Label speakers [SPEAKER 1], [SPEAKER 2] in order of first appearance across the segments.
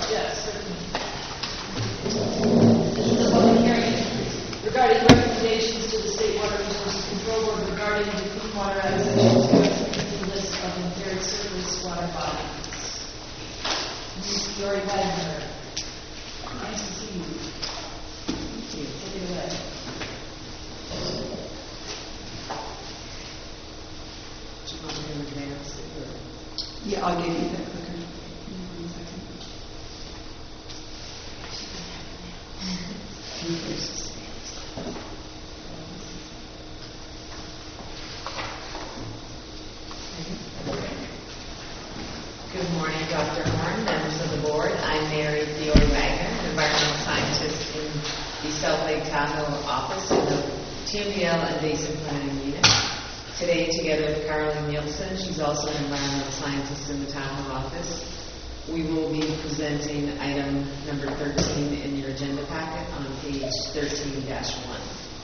[SPEAKER 1] Yes, certainly. This is a public hearing regarding recommendations to the State Water Resources Control Board regarding the Clean Water Act Section 2 list of impaired surface water bodies. Ms. Lori Wagner. Nice to see you. Thank you. Take it away.
[SPEAKER 2] Yeah, I'll give you that quicker. 1 second. You first.
[SPEAKER 3] Good morning, Dr. Horn, members of the board. I'm Mary Fiore Wagner, an environmental scientist in the South Lake Tahoe office in the TMDL and Basin Planning Unit. Today, together with Caroline Nielsen, she's also an environmental scientist in the Tahoe office, we will be presenting item number 13 in your agenda packet on page 13-1.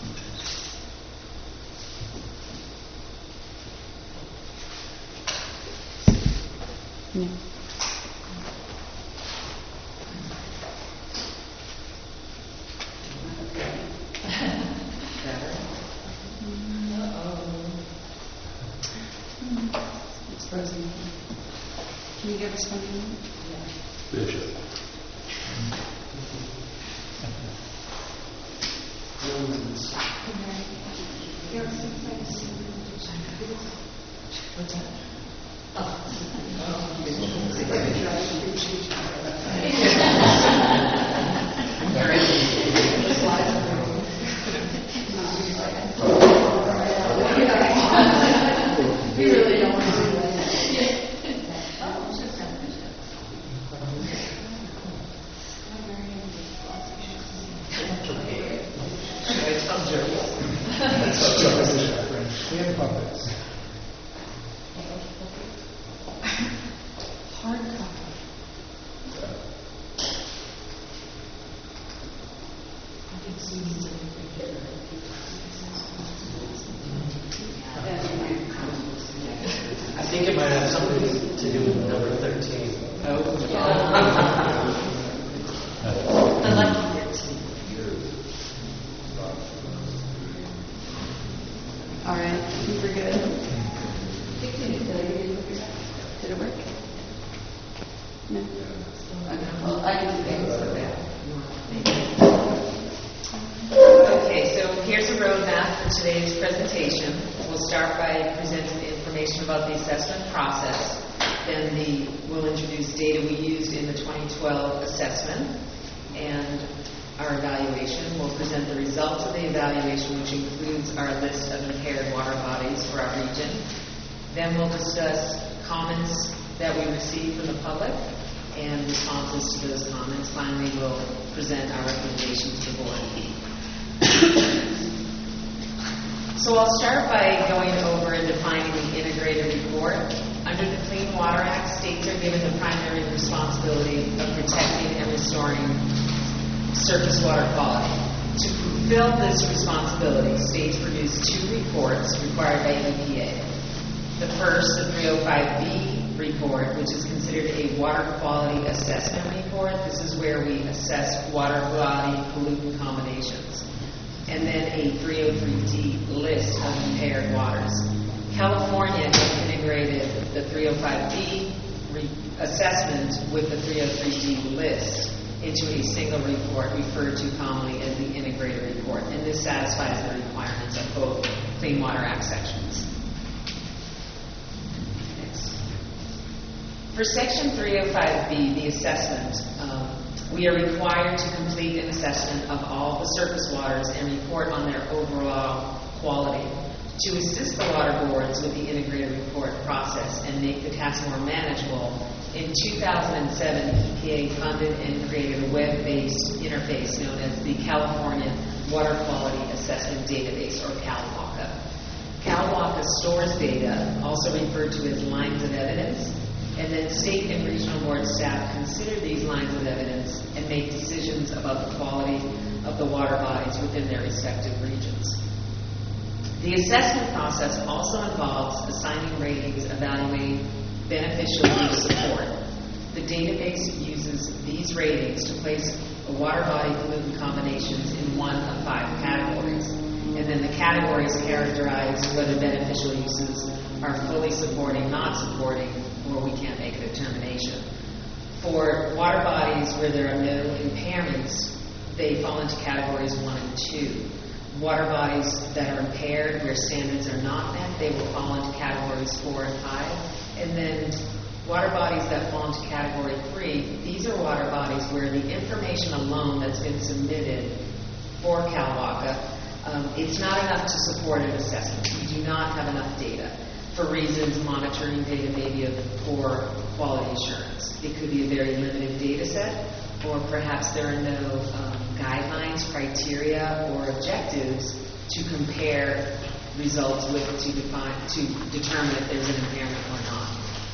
[SPEAKER 2] Yeah. It's frozen. Can you give us 1 minute?
[SPEAKER 4] Bishop.
[SPEAKER 3] What's that?
[SPEAKER 1] We really don't want to do that.
[SPEAKER 3] Should I tell jokes?
[SPEAKER 4] We have puppets.
[SPEAKER 2] Hard copy.
[SPEAKER 5] I think it might have something to do with number 13.
[SPEAKER 3] I like it.
[SPEAKER 2] All right, I think we're good. Did it work? No? Okay, well, I can do that.
[SPEAKER 3] Okay, so here's a roadmap for today's presentation. We'll start by presenting the information about the assessment process. Then we'll introduce data we used in the 2012 assessment and our evaluation. We'll present the results of the evaluation, which includes our list of impaired water bodies for our region. Then we'll discuss comments that we received from the public and responses to those comments. Finally, we'll present our recommendations to the board. So I'll start by going over and defining the integrated report. Under the Clean Water Act, states are given the primary responsibility of protecting and restoring surface water quality. To fulfill this responsibility, states produce 2 reports required by EPA. The first, the 305B report, which is considered a water quality assessment report. This is where we assess water quality pollutant combinations. And then a 303D list of impaired waters. California has integrated the 305B assessment with the 303D list into a single report referred to commonly as the integrated report. And this satisfies the requirements of both Clean Water Act sections. For Section 305B, the assessment, we are required to complete an assessment of all the surface waters and report on their overall quality. To assist the water boards with the integrated report process and make the task more manageable, in 2007, EPA funded and created a web-based interface known as the California Water Quality Assessment Database, or CalWACA. CalWACA stores data, also referred to as lines of evidence, and then state and regional board staff consider these lines of evidence and make decisions about the quality of the water bodies within their respective regions. The assessment process also involves assigning ratings, evaluating beneficial use support. The database uses these these ratings to place a water body pollutant combinations in one of 5 categories. And then the categories characterize whether beneficial uses are fully supporting, not supporting, or we can't make a determination. For water bodies where there are no impairments, they fall into categories 1 and 2. Water bodies that are impaired, where standards are not met, they will fall into categories 4 and 5. And then water bodies that fall into category 3, these are water bodies where the information alone that's been submitted for CalWACA, it's not enough to support an assessment. We do not have enough data. For reasons, monitoring data may be of poor quality assurance. It could be a very limited data set, or perhaps there are no guidelines, criteria, or objectives to compare results with to determine if there's an impairment or not.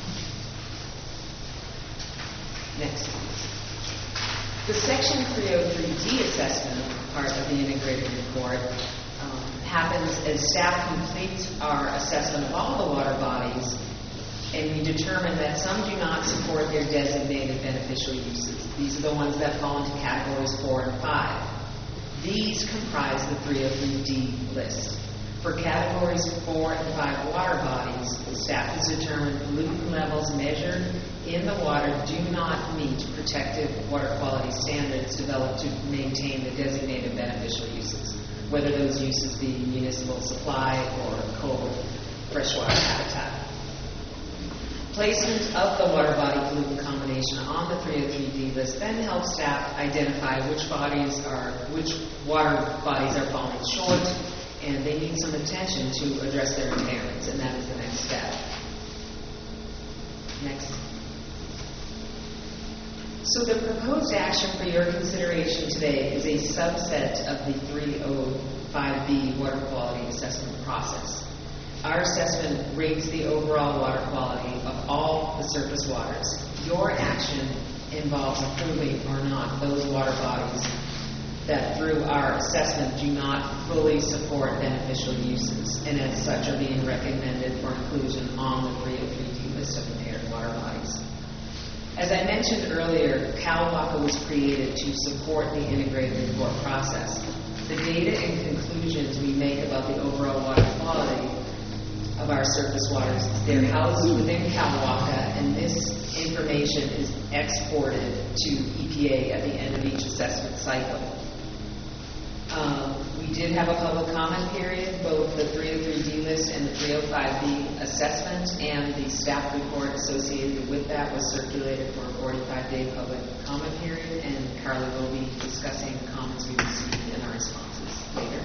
[SPEAKER 3] Next, please. The Section 303D assessment part of the integrated report happens as staff completes our assessment of all the water bodies, and we determine that some do not support their designated beneficial uses. These are the ones that fall into categories 4 and 5. These comprise the 303D list. For categories 4 and 5 water bodies, staff has determined pollutant levels measured in the water do not meet protective water quality standards developed to maintain the designated beneficial uses, whether those uses be municipal supply or cold freshwater habitat. Placement of the water body pollutant combination on the 303D list then helps staff identify which water bodies are falling short, and they need some attention to address their impairments, and that is the next step. Next. So the proposed action for your consideration today is a subset of the 305B water quality assessment process. Our assessment rates the overall water quality of all the surface waters. Your action involves approving or not those water bodies that through our assessment do not fully support beneficial uses, and as such are being recommended for inclusion on the 303D list of impaired water bodies. As I mentioned earlier, CalWACA was created to support the integrated report process. The data and conclusions we make about the overall water quality of our surface waters, they're housed within CalWACA, and this information is exported to EPA at the end of each assessment cycle. We did have a public comment period. Both the 303D list and the 305B assessment and the staff report associated with that was circulated for a 45-day public comment period, and Carly will be discussing the comments we received and our responses later.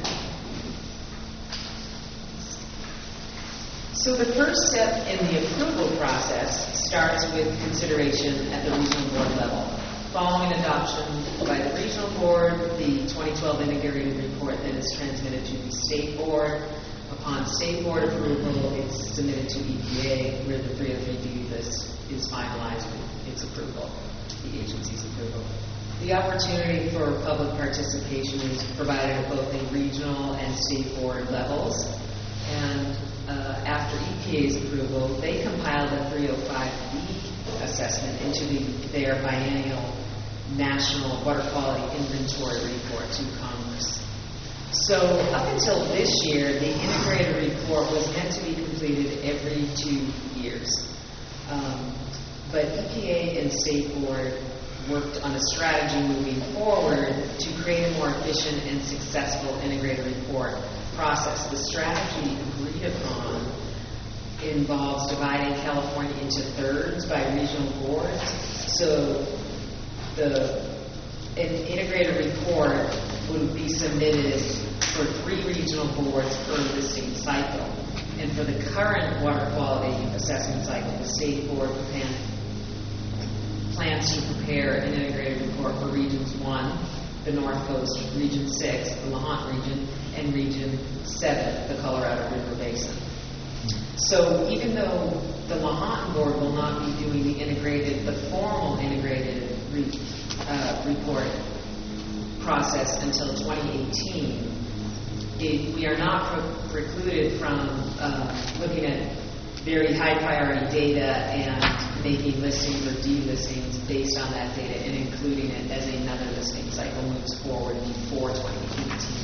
[SPEAKER 3] So the first step in the approval process starts with consideration at the regional board level. Following adoption by the regional board, the 2012 integrated report then is transmitted to the state board. Upon state board approval, it's submitted to EPA, where the 303D list is finalized with its approval, the agency's approval. The opportunity for public participation is provided at both the regional and state board levels. And after EPA's approval, they compile the 305B assessment into their biennial National Water Quality Inventory report to Congress. So up until this year, the integrated report was meant to be completed every 2 years. But EPA and State Board worked on a strategy moving forward to create a more efficient and successful integrated report process. The strategy agreed upon involves dividing California into thirds by regional boards. So an integrated report would be submitted for 3 regional boards per listing cycle. And for the current water quality assessment cycle, the state board plans to prepare an integrated report for Regions 1, the North Coast, Region 6, the Lahontan region, and Region 7, the Colorado River Basin. So even though the Lahontan board will not be doing the formal integrated report process until 2018, we are not precluded from looking at very high priority data and making listings or delistings based on that data and including it as another listing cycle moves forward before 2018.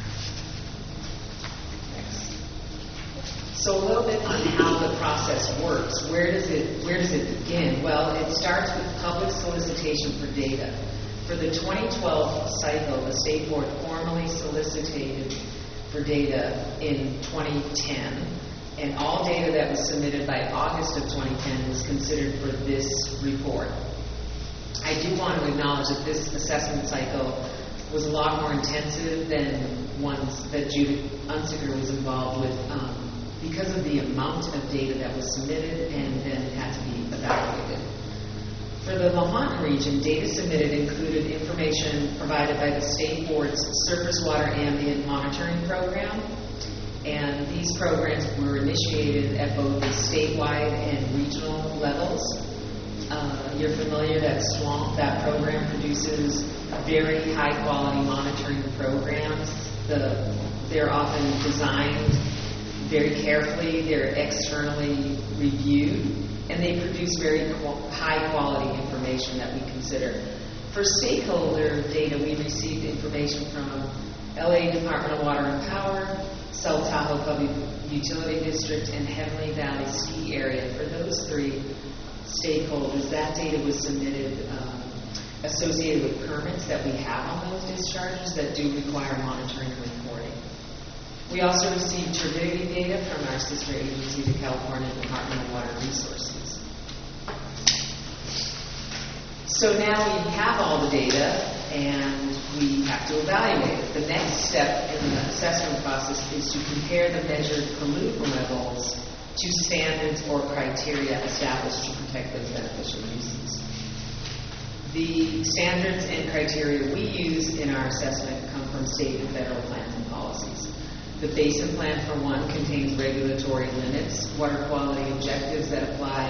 [SPEAKER 3] So a little bit on how the process works. Where does it begin? Well, it starts with public solicitation for data. For the 2012 cycle, the State Board formally solicited for data in 2010, and all data that was submitted by August of 2010 was considered for this report. I do want to acknowledge that this assessment cycle was a lot more intensive than ones that Judith Unsicker was involved with, because of the amount of data that was submitted and then had to be evaluated. For the Lahontan region, data submitted included information provided by the State Board's Surface Water Ambient Monitoring Program, and these programs were initiated at both the statewide and regional levels. You're familiar that SWAMP, that program produces very high-quality monitoring programs. They're often designed very carefully, they're externally reviewed, and they produce very high-quality information that we consider. For stakeholder data, we received information from LA Department of Water and Power, South Tahoe Public Utility District, and Heavenly Valley Ski Area. For those three stakeholders, that data was submitted associated with permits that we have on those discharges that do require monitoring and reporting. We also received turbidity data from our sister agency, the California Department of Water Resources. So now we have all the data and we have to evaluate it. The next step in the assessment process is to compare the measured pollutant levels to standards or criteria established to protect those beneficial uses. The standards and criteria we use in our assessment come from state and federal plans and policies. The Basin Plan, for one, contains regulatory limits, water quality objectives that apply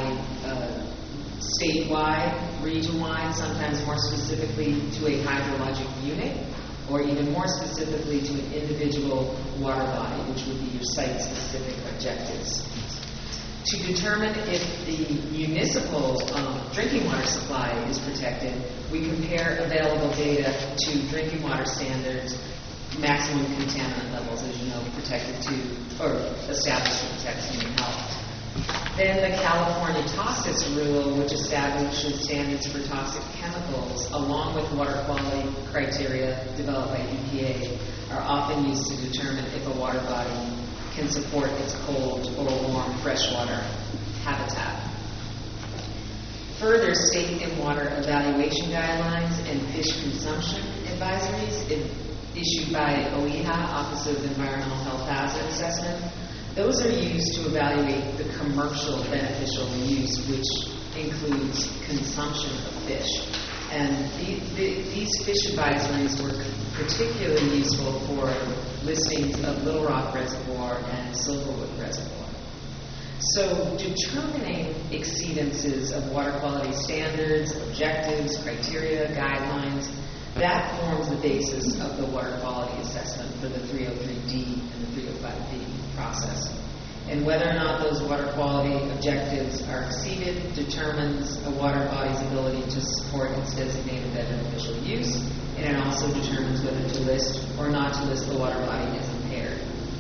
[SPEAKER 3] statewide, region-wide, sometimes more specifically to a hydrologic unit, or even more specifically to an individual water body, which would be your site-specific objectives. To determine if the municipal drinking water supply is protected, we compare available data to drinking water standards, maximum contaminant levels, as you know, protected to, or established to protect human health. Then the California Toxics Rule, which establishes standards for toxic chemicals, along with water quality criteria developed by EPA, are often used to determine if a water body can support its cold or warm freshwater habitat. Further, state and water evaluation guidelines and fish consumption advisories issued by OEHA, Office of Environmental Health Hazard Assessment, those are used to evaluate the commercial beneficial use, which includes consumption of fish. And these fish advisories were particularly useful for listings of Little Rock Reservoir and Silverwood Reservoir. So determining exceedances of water quality standards, objectives, criteria, guidelines, that forms the basis of the water quality assessment for the 303D and the 305B process. And whether or not those water quality objectives are exceeded determines a water body's ability to support its designated beneficial use, and it also determines whether to list or not to list the water body as impaired.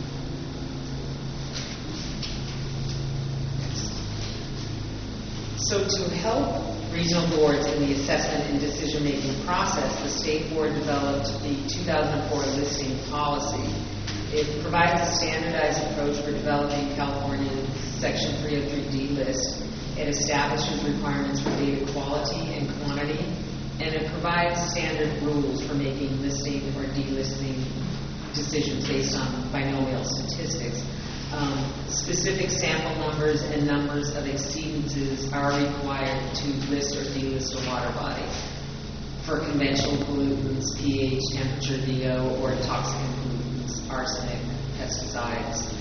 [SPEAKER 3] So to help regional boards in the assessment and decision-making process, the State Board developed the 2004 listing policy. It provides a standardized approach for developing California's Section 303D list. It establishes requirements for data quality and quantity, and it provides standard rules for making listing or delisting decisions based on binomial statistics. Specific sample numbers and numbers of exceedances are required to list or delist a water body for conventional pollutants, pH, temperature, DO, or toxic pollutants, arsenic, pesticides.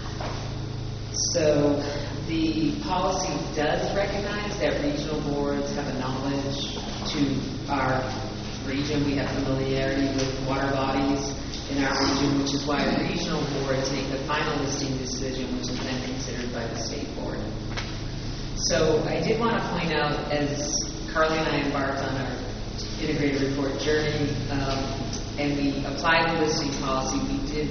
[SPEAKER 3] So the policy does recognize that regional boards have a knowledge to our region. We have familiarity with water bodies in our region, which is why regional boards make the final listing decision, which is then considered by the State Board. So I did want to point out, as Carly and I embarked on our integrated report journey, and we applied the listing policy, we did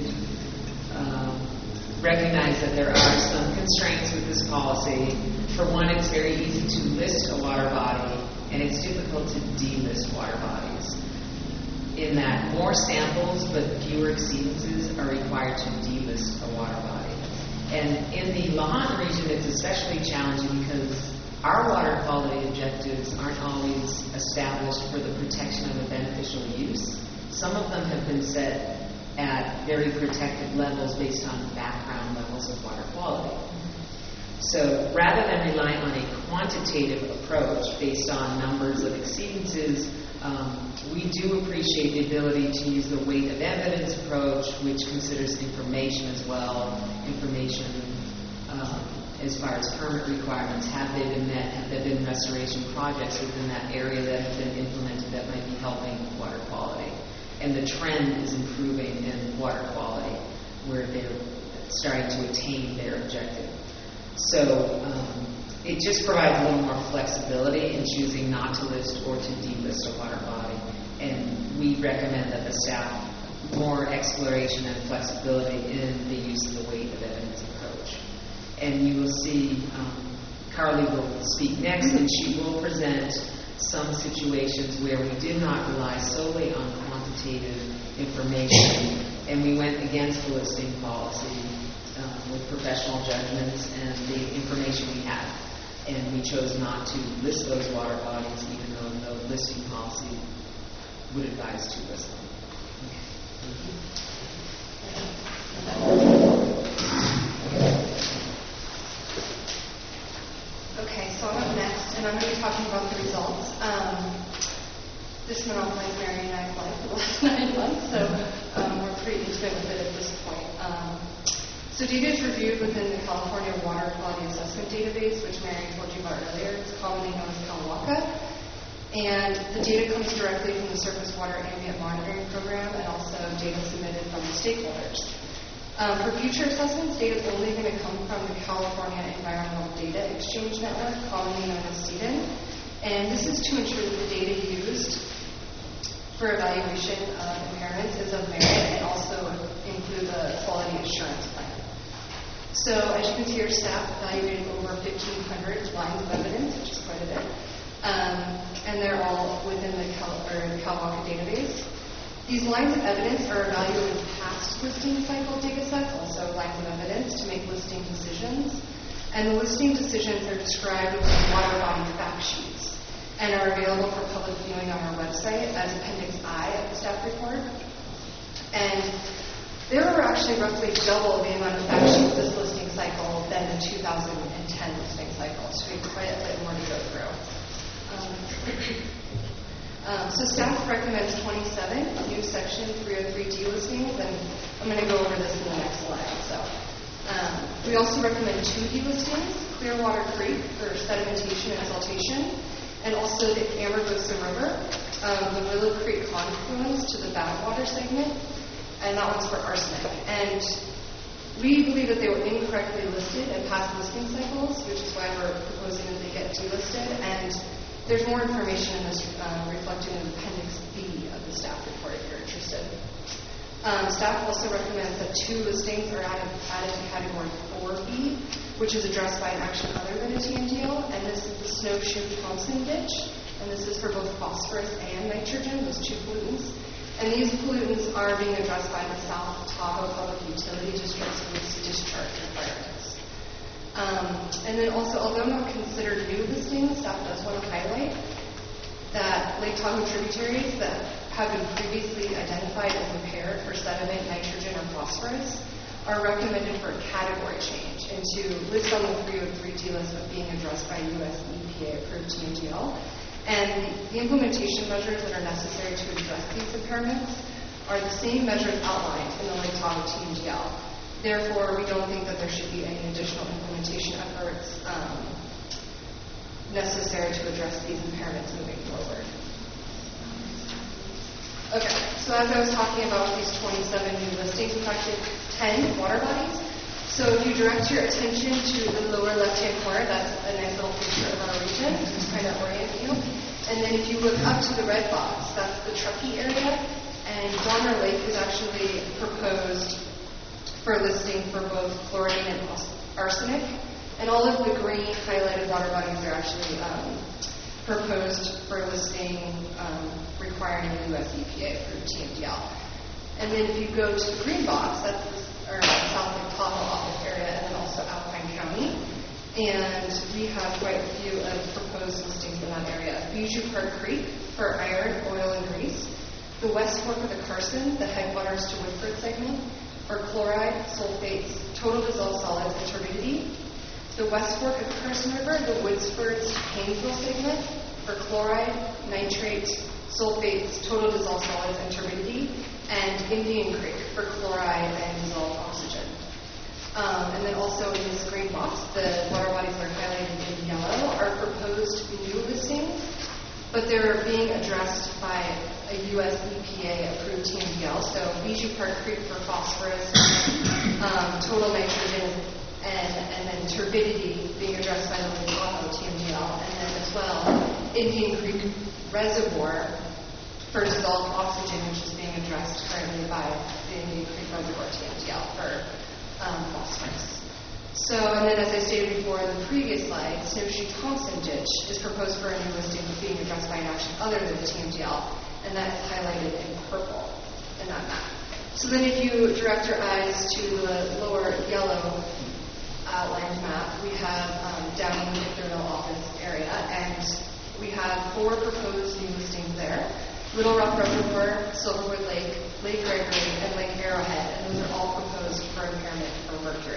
[SPEAKER 3] recognize that there are some constraints with this policy. For one, it's very easy to list a water body, and it's difficult to delist water bodies. In that more samples but fewer exceedances are required to delist a water body. And in the Lahontan region, it's especially challenging because our water quality objectives aren't always established for the protection of a beneficial use. Some of them have been set at very protected levels based on background levels of water quality. So rather than relying on a quantitative approach based on numbers of exceedances, we do appreciate the ability to use the weight of evidence approach, which considers information as well, information as far as permit requirements. Have they been met? Have there been restoration projects within that area that have been implemented that might be helping water quality? And the trend is improving in water quality, where they're starting to attain their objective. So it just provides a little more flexibility in choosing not to list or to delist a water body. And we recommend that the staff more exploration and flexibility in the use of the weight of evidence approach. And you will see Carly will speak next, and she will present some situations where we did not rely solely on quantitative information, and we went against the listing policy with professional judgments and the information we had. And we chose not to list those water bodies, even though the listing policy would advise to list them.
[SPEAKER 6] Okay, so I'm up next, and I'm going to be talking about the results. This monopoly is Mary and I's life for the last 9 months, so we're pretty intimate with it at this point. So data is reviewed within the California Water Quality Assessment Database, which Mary told you about earlier. It's commonly known as CalWACA. And the data comes directly from the Surface Water Ambient Monitoring Program and also data submitted from the stakeholders. For future assessments, data is only going to come from the California Environmental Data Exchange Network, commonly known as CDN. And this is to ensure that the data used for evaluation of impairments is of merit and also include the quality assurance plan. So as you can see, our staff evaluated over 1,500 lines of evidence, which is quite a bit. And they're all within the CalWACA database. These lines of evidence are evaluated past listing cycle data sets, also lines of evidence, to make listing decisions. And the listing decisions are described within water body fact sheets and are available for public viewing on our website as Appendix I of the staff report. And there were actually roughly double the amount of fact sheets this listing cycle than the 2010 listing cycle, so we have quite a bit more to go through. So staff recommends 27 new Section 303D listings, and I'm going to go over this in the next slide. So we also recommend 2 delistings, Clearwater Creek for sedimentation and siltation, and also the Amargosa River, the Willow Creek confluence to the backwater segment, and that one's for arsenic. And we believe that they were incorrectly listed in past listing cycles, which is why we're proposing that they get delisted. And there's more information in this reflected in Appendix B of the staff report if you're interested. Staff also recommends that 2 listings are added to Category 4B, which is addressed by an action other than a TMDL, and this is the Snowshoe-Thompson ditch, and this is for both phosphorus and nitrogen, those 2 pollutants. And these pollutants are being addressed by the South Tahoe Public Utility District's waste discharge requirements. And then also, although not considered new listings, staff does want to highlight that Lake Tahoe tributaries that have been previously identified as impaired for sediment, nitrogen, or phosphorus are recommended for a category change into list on the 303D list of being addressed by U.S. EPA-approved TMDL. And the implementation measures that are necessary to address these impairments are the same measures outlined in the Lake Tahoe TMDL. Therefore, we don't think that there should be any additional implementation efforts necessary to address these impairments moving forward. Okay, so as I was talking about these 27 new listings, we collected 10 water bodies. So if you direct your attention to the lower left-hand corner, that's a nice little picture of our region, just kind of orient you. And then if you look up to the red box, that's the Truckee area. And Donner Lake is actually proposed for listing for both chlorine and arsenic. And all of the green highlighted water bodies are actually proposed for listing requiring the US EPA approved TMDL. And then if you go to the green box, that's our South Lake Tahoe office area, and then also Alpine County. And we have quite a few of proposed listings in that area. Bijou Park Creek for iron, oil, and grease. The West Fork of the Carson, the headwaters to Woodford segment, for chloride, sulfates, total dissolved solids, and turbidity. The West Fork of the Carson River, the Woodsford to Haynesville segment, for chloride, nitrate, sulfates, total dissolved solids, and turbidity. And Indian Creek for chloride and dissolved oxygen. And then also in this green box, the water bodies that are highlighted in yellow are proposed new listings, but they're being addressed by a US EPA approved TMDL. So Bijou Park Creek for phosphorus, total nitrogen, and then turbidity being addressed by the Lake Tahoe TMDL. And then as well, Indian Creek Reservoir for dissolved oxygen, which is being addressed currently by the Indian Creek Reservoir TMDL for phosphorus. So, and then as I stated before in the previous slide, Snowshoe Thompson Ditch is proposed for a new listing being addressed by an action other than the TMDL, and that is highlighted in purple in that map. So then if you direct your eyes to the lower yellow outlined map, we have Downey McDermott office area, and we have 4 proposed new listings there. Little Rock Reservoir, Silverwood Lake, Lake Gregory, and Lake Arrowhead, and those are all proposed for impairment for mercury.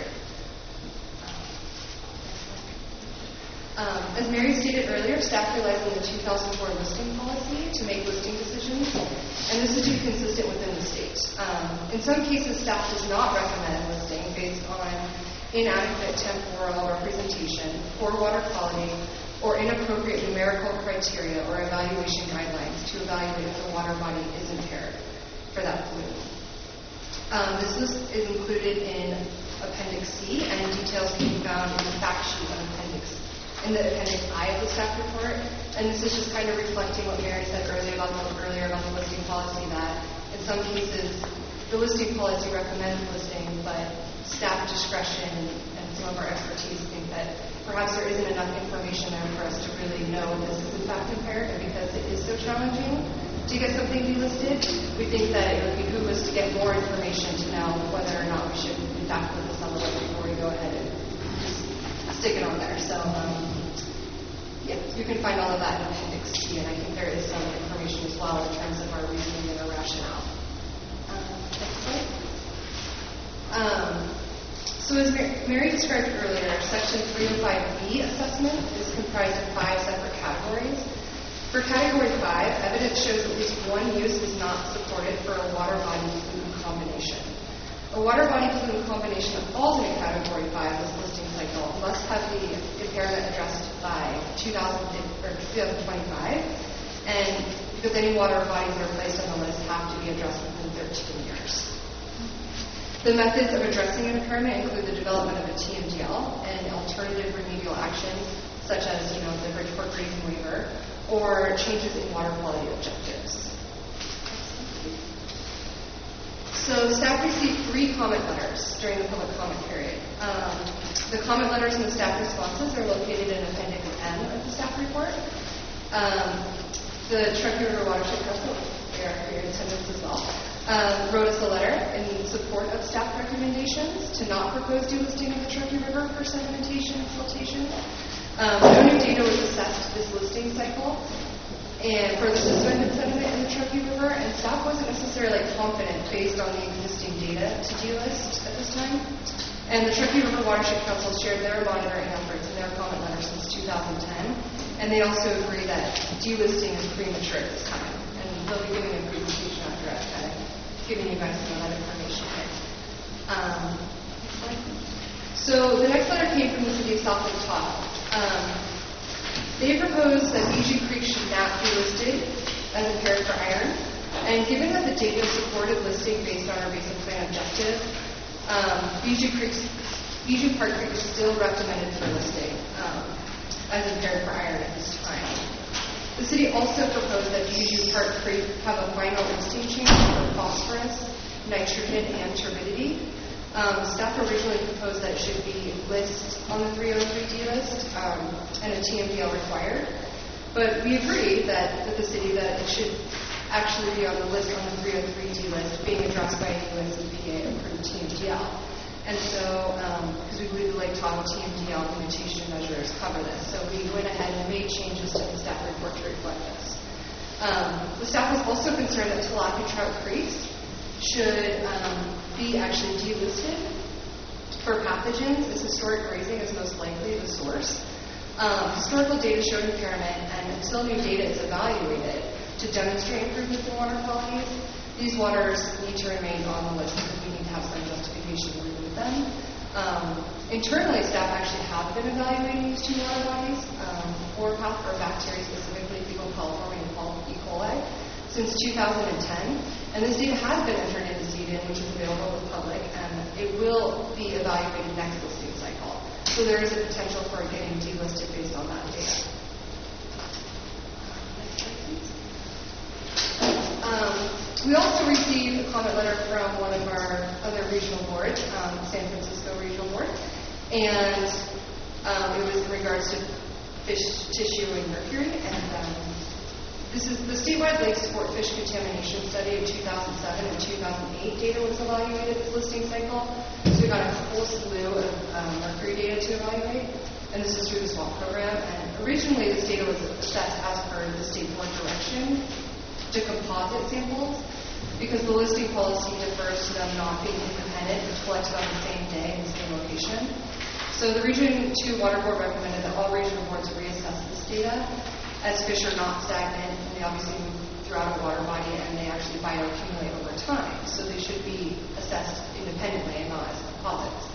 [SPEAKER 6] As Mary stated earlier, staff relies on the 2004 listing policy to make listing decisions, and this is to be consistent within the state. In some cases, staff does not recommend listing based on inadequate temporal representation, poor water quality, or inappropriate numerical criteria or evaluation guidelines to evaluate if the water body is impaired for that pollutant. This list is included in Appendix C, and details can be found in the fact sheet of in the Appendix I of the staff report. And this is just kind of reflecting what Mary said earlier about the listing policy, that in some cases the listing policy recommends listing, but staff discretion and some of our expertise think that perhaps there isn't enough information there for us to really know if this is in fact impaired, and because it is so challenging to get something delisted, we think that it would behoove us to get more information to know whether or not we should in fact put this on the list before we go ahead and stick it on there. So, yeah, you can find all of that in Appendix C, and I think there is some information as well in terms of our reasoning and our rationale. Next slide. So as Mary described earlier, Section 305B assessment is comprised of 5 separate categories. For Category 5, evidence shows at least one use is not supported for a water body pollutant combination. A water body pollutant combination that falls into Category 5 this listing cycle must have the impairment addressed by 2025, and because any water bodies that are placed on the list have to be addressed within 13 years. The methods of addressing an impairment include the development of a TMDL and alternative remedial actions, such as the Bridgeport grazing waiver, or changes in water quality objectives. So staff received 3 comment letters during the public comment period. The comment letters and the staff responses are located in Appendix N of the staff report. The Truckee River Watershed Council, they are here in attendance as well, wrote us a letter in support of staff recommendations to not propose delisting of the Truckee River for sedimentation and siltation. No new data was assessed this listing cycle, and for the suspended sediment in the Truckee River, and staff wasn't necessarily confident based on the existing data to delist at this time. And the Truckee River Watershed Council shared their monitoring efforts in their comment letter since 2010, and they also agree that delisting is premature at this time. And they'll be giving a presentation after I've kind of given you guys some of that information here. So the next letter came from the city of South Lake Tahoe. They proposed that Bijou Creek should not be listed as impaired for iron, and given that the data supported listing based on our basic plan objective, Bijou Creek's Bijou Park Creek is still recommended for listing as impaired for iron at this time. The city also proposed that Bijou Park Creek have a final listing change for phosphorus, nitrogen, and turbidity. Staff originally proposed that it should be list on the 303D list and a TMDL required. But we agree that with the city that it should actually be on the list on the 303D list, being addressed by a US EPA approved TMDL. And so, because we believe the Lake Tahoe TMDL limitation measures cover this, so we went ahead and made changes to the staff report to reflect this. The staff was also concerned that tilapia trout creeks should be actually delisted for pathogens, as historic grazing is most likely the source. Historical data showed impairment, and until new data is evaluated to demonstrate improvements in water qualities, these waters need to remain on the list because we need to have some justification to remove them. Internally, staff actually have been evaluating these two water bodies, or bacteria specifically, fecal coliform and E. coli, since 2010. And this data has been entered into CDIN, which is available to the public, and it will be evaluated next listing cycle. So there is a potential for it getting delisted based on that data. Next slide, please. We also received a comment letter from one of our other regional boards, San Francisco Regional Board, and it was in regards to fish tissue and mercury. And this is the statewide lake sport fish contamination study of 2007 and 2008 data was evaluated this listing cycle. So we got a whole slew of mercury data to evaluate, and this is through the SWAP program. And originally, this data was assessed as per the state board direction to composite samples, because the listing policy defers to them not being independent and collected on the same day in the same location. So the Region 2 Water Board recommended that all regional boards reassess this data, as fish are not stagnant, and they obviously move throughout a water body, and they actually bioaccumulate over time. So they should be assessed independently and not as composites.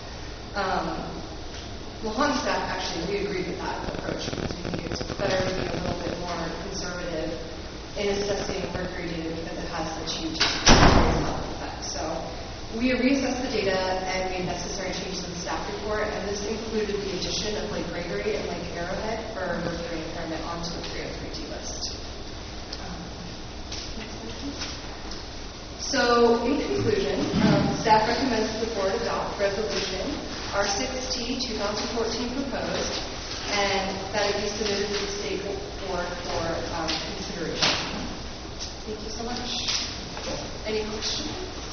[SPEAKER 6] Lahan staff actually, we agree with that approach, because we think it's better to be a little bit more conservative in assessing mercury data because it has such huge effects. So we reassessed the data and made necessary changes to the staff report, and this included the addition of Lake Gregory and Lake Arrowhead for mercury impairment onto the 303D list. Next slide, please. So in conclusion, staff recommends that the board adopt resolution R6T 2014 proposed, and that it be submitted to the state board for consideration. Thank you so much. Any questions?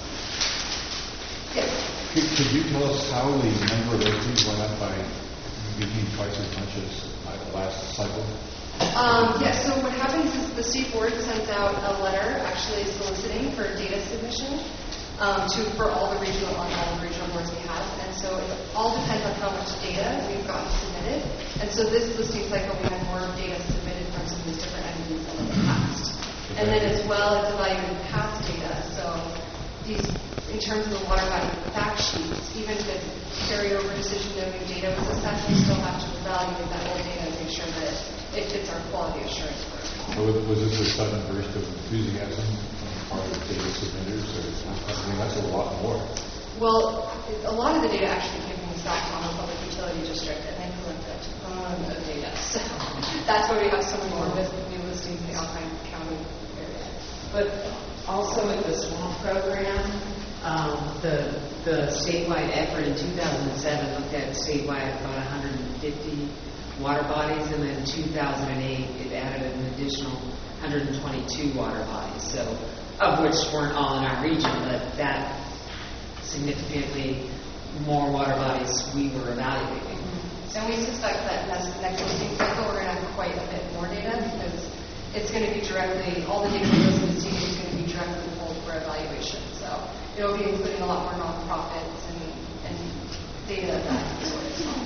[SPEAKER 6] Yes.
[SPEAKER 7] Could you tell us how the number of listings went up by maybe twice as much as last cycle?
[SPEAKER 6] Yes, so what happens is the state board sends out a letter actually soliciting for data submission for all the regional boards we have. And so it all depends on how much data we've gotten submitted. And so this listing cycle, we had more data submitted from some of these different entities than in the past. And then as well as evaluating past data. So these, in terms of the water body fact sheets, even if it's carryover decision noting data was assessed, we still have to evaluate that whole data and make sure that it fits our quality assurance protocol.
[SPEAKER 7] So was this a sudden burst of enthusiasm on the part of the data submitters? I mean, that's a lot more.
[SPEAKER 6] Well, a lot of the data actually came from the South Common Public Utility District, and they collect a ton of data. So that's why we have so many more new listings in the Alpine County area.
[SPEAKER 3] But also with the SWAMP program, the statewide effort in 2007 looked at statewide about 150 water bodies, and then 2008 it added an additional 122 water bodies, so of which weren't all in our region, but that significantly more water bodies we were evaluating.
[SPEAKER 6] And we suspect that next listing cycle we're going to have quite a bit more data because it's going to be directly, all the data that goes into CDIN is going to be directly pulled for evaluation. So it'll be including a lot more nonprofits and data of that sort as well.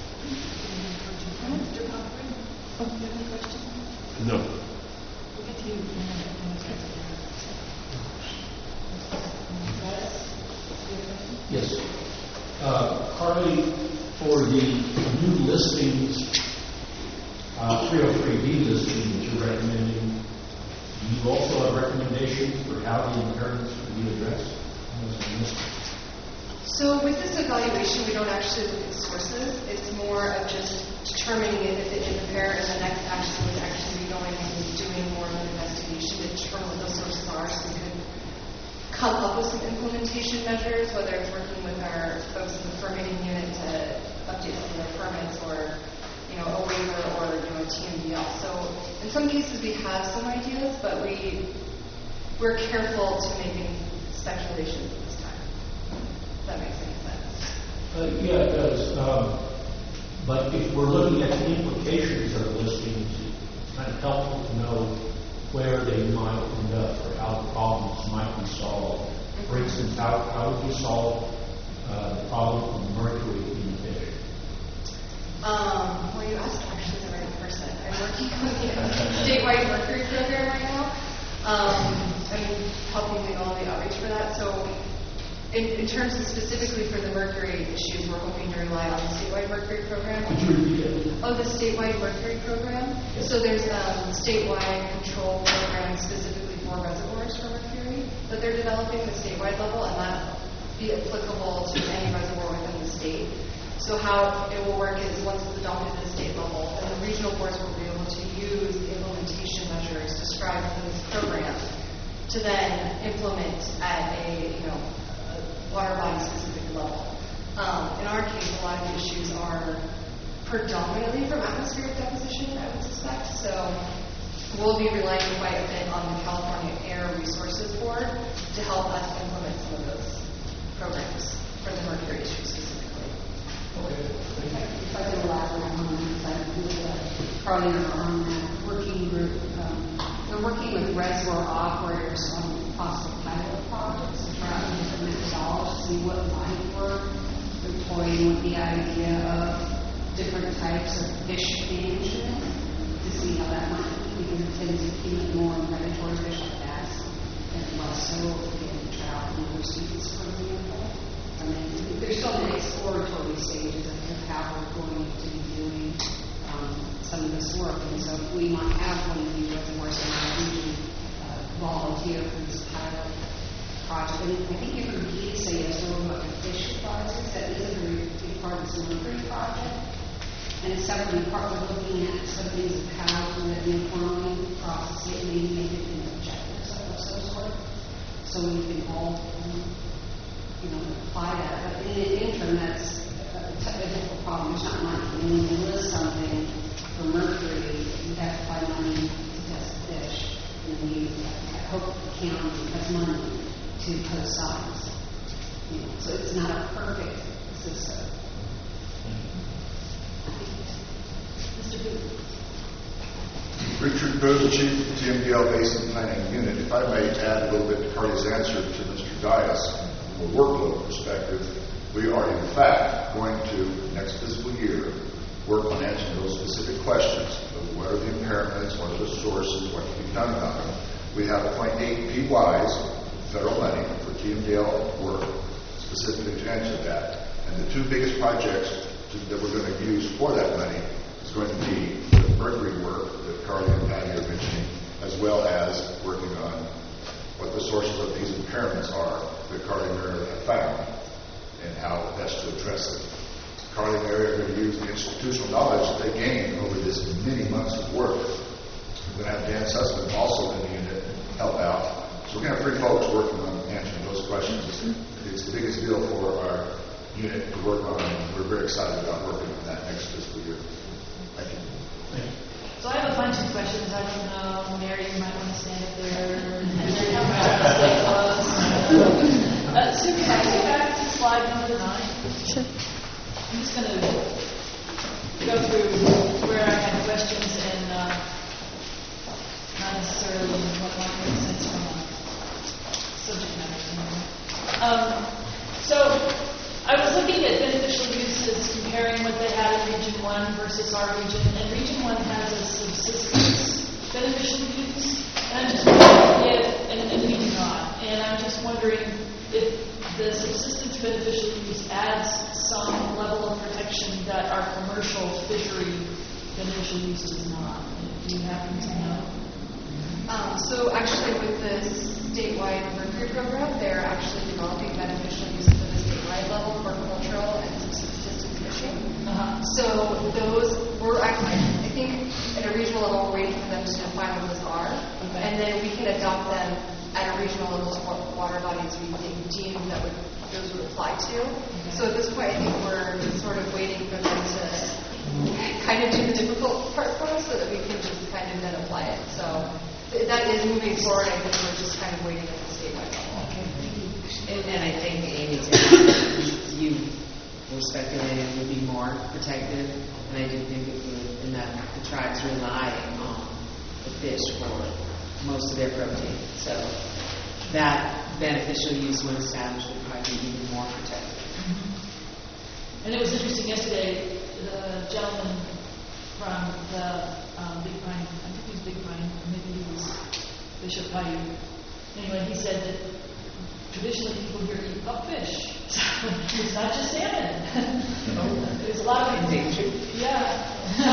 [SPEAKER 1] Mr. Cochran, do you have any questions?
[SPEAKER 4] No.
[SPEAKER 1] We'll get to you in a minute.
[SPEAKER 4] Yes. Carly, for the new listings, 303D listing that you're recommending, do you also have recommendations for how the impairments will be addressed?
[SPEAKER 6] So with this evaluation, we don't actually look at sources. It's more of just determining if the parent in the next action would actually be going and doing more of an investigation to determine what those sources are, so we could come up with some implementation measures, whether it's working with our folks in the permitting unit to update some of their permits, or a waiver, or a TMDL. So in some cases we have some ideas, but we're careful to make any speculations at this time. If that makes any sense.
[SPEAKER 4] Yeah, it does. But if we're looking at the implications of listings, it's kind of helpful to know where they might end up or how the problems might be solved. For instance, how would you solve the problem of mercury in the fish?
[SPEAKER 6] Well, you asked actually the right person. I'm working on the statewide mercury program right now. I'm helping lead all the outreach for that. So in terms of specifically for the mercury issues, we're hoping to rely on the statewide mercury program.
[SPEAKER 4] Could you repeat it?
[SPEAKER 6] Oh, the statewide mercury program.
[SPEAKER 4] Yes.
[SPEAKER 6] So there's a statewide control program specifically for reservoirs for mercury that they're developing at the statewide level, and that be applicable to any reservoir within the state. So how it will work is once it's adopted at the state level, then the regional boards will be able to use the implementation measures described in this program to then implement at a water body specific level. In our case, a lot of the issues are predominantly from atmospheric deposition, I would suspect. So we'll be relying quite a bit on the California Air Resources Board to help us implement some of those programs for the mercury issue specifically.
[SPEAKER 2] If I could elaborate on that, Carly on that working group, we're working with reservoir operators on possible pilot projects to try out different methodologies to see what might work. We're toying with the idea of different types of fish management to see how that might be, because it tends to keep more predatory fish like bass and less so in trout and other species, for example. I mean, there's still the exploratory stages of how we're going to be doing some of this work. And so we might have one of these reservoirs in our region volunteer for this pilot project. And I think you heard Gita say it's more about the fish advisors. That is a very big part of the mercury project. And separately, part we're looking at some things of how to informally process it, maybe make it an objectives of some sort. So we can all apply that. But in the interim, that's a difficult problem. There's not money. When you list something for mercury, you have to find money to test fish. And you hope the county has money to post signs. So it's not a perfect system.
[SPEAKER 1] Mr. Booth.
[SPEAKER 8] Richard Booth, Chief of the TMDL Basin Planning Unit. If I may add a little bit to Carly's answer to Mr. Dias, from a workload perspective, we are in fact going to, next fiscal year, work on answering those specific questions of what are the impairments, what are the sources, what can be done about them. We have 0.8 PYs, federal money, for TMDL work specifically to answer that. And the two biggest projects that we're going to use for that money is going to be the mercury work that Carly and Patty are mentioning, as well as working on what the sources of these impairments are that Carly and Mary have found and how best to address them. Carly and Mary are going to use the institutional knowledge that they gained over this many months of work. We're going to have Dan Sussman also in the unit help out. So we're going to have three folks working on answering those questions. It's the biggest deal for our unit to work on, and we're very excited about working on that next fiscal year. Thank you.
[SPEAKER 1] So I have a bunch of questions. I don't know, Mary, you might want to stand up there and tell me what the state was. So can I go back to slide number 9?
[SPEAKER 2] Sure.
[SPEAKER 1] I'm just going to go through where I had questions and not necessarily what might make sense from a subject matter standpoint. So I was looking at beneficial uses, comparing what they had in Region 1 versus our region, and Region 1 has a subsistence beneficial use, and I'm just wondering if, and we do not, and I'm just wondering if the subsistence beneficial use adds some level of protection that our commercial fishery beneficial use does not. Do you happen to know?
[SPEAKER 6] So actually with this statewide mercury program, they're actually developing beneficial uses of the statewide tide level for cultural and subsistence fishing.
[SPEAKER 1] Uh-huh.
[SPEAKER 6] So those, I think at a regional level, we're waiting for them to define what those are.
[SPEAKER 1] Okay.
[SPEAKER 6] And then we can adopt them at a regional level to what water bodies we deem that those would apply to. So at this point, I think we're sort of waiting for them to kind of do the difficult part for us so that we can just kind of then apply it. So that is moving forward. I think we're just kind of waiting at the statewide level.
[SPEAKER 3] And I think Amy's, you were speculating it would be more protected, and I do think it would, in that the tribes rely on the fish for most of their protein. So that beneficial use when established would probably be even more protected.
[SPEAKER 1] And it was interesting yesterday, the gentleman from the Big Pine, I think he was Big Pine, or maybe he was Bishop Paiute. Anyway, he said that traditionally people here eat pupfish. So it's not just salmon. There's a lot of things. Yeah.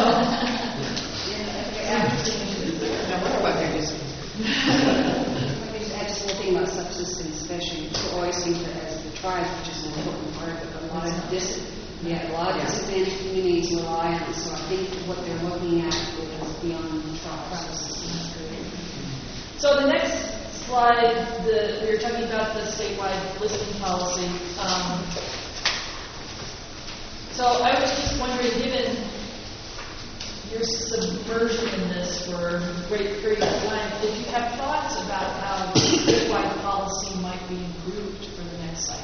[SPEAKER 2] Just one thing about subsistence fishing. People always think that as the tribes, which is an important part of it, but a lot of disadvantaged communities rely on it. So I think what they're looking at is beyond the tribes.
[SPEAKER 1] So the next slide, we were talking about the statewide listing policy. So I was just wondering, given your submersion in this for a great period of time, if you have thoughts about how the statewide policy might be improved for the next cycle?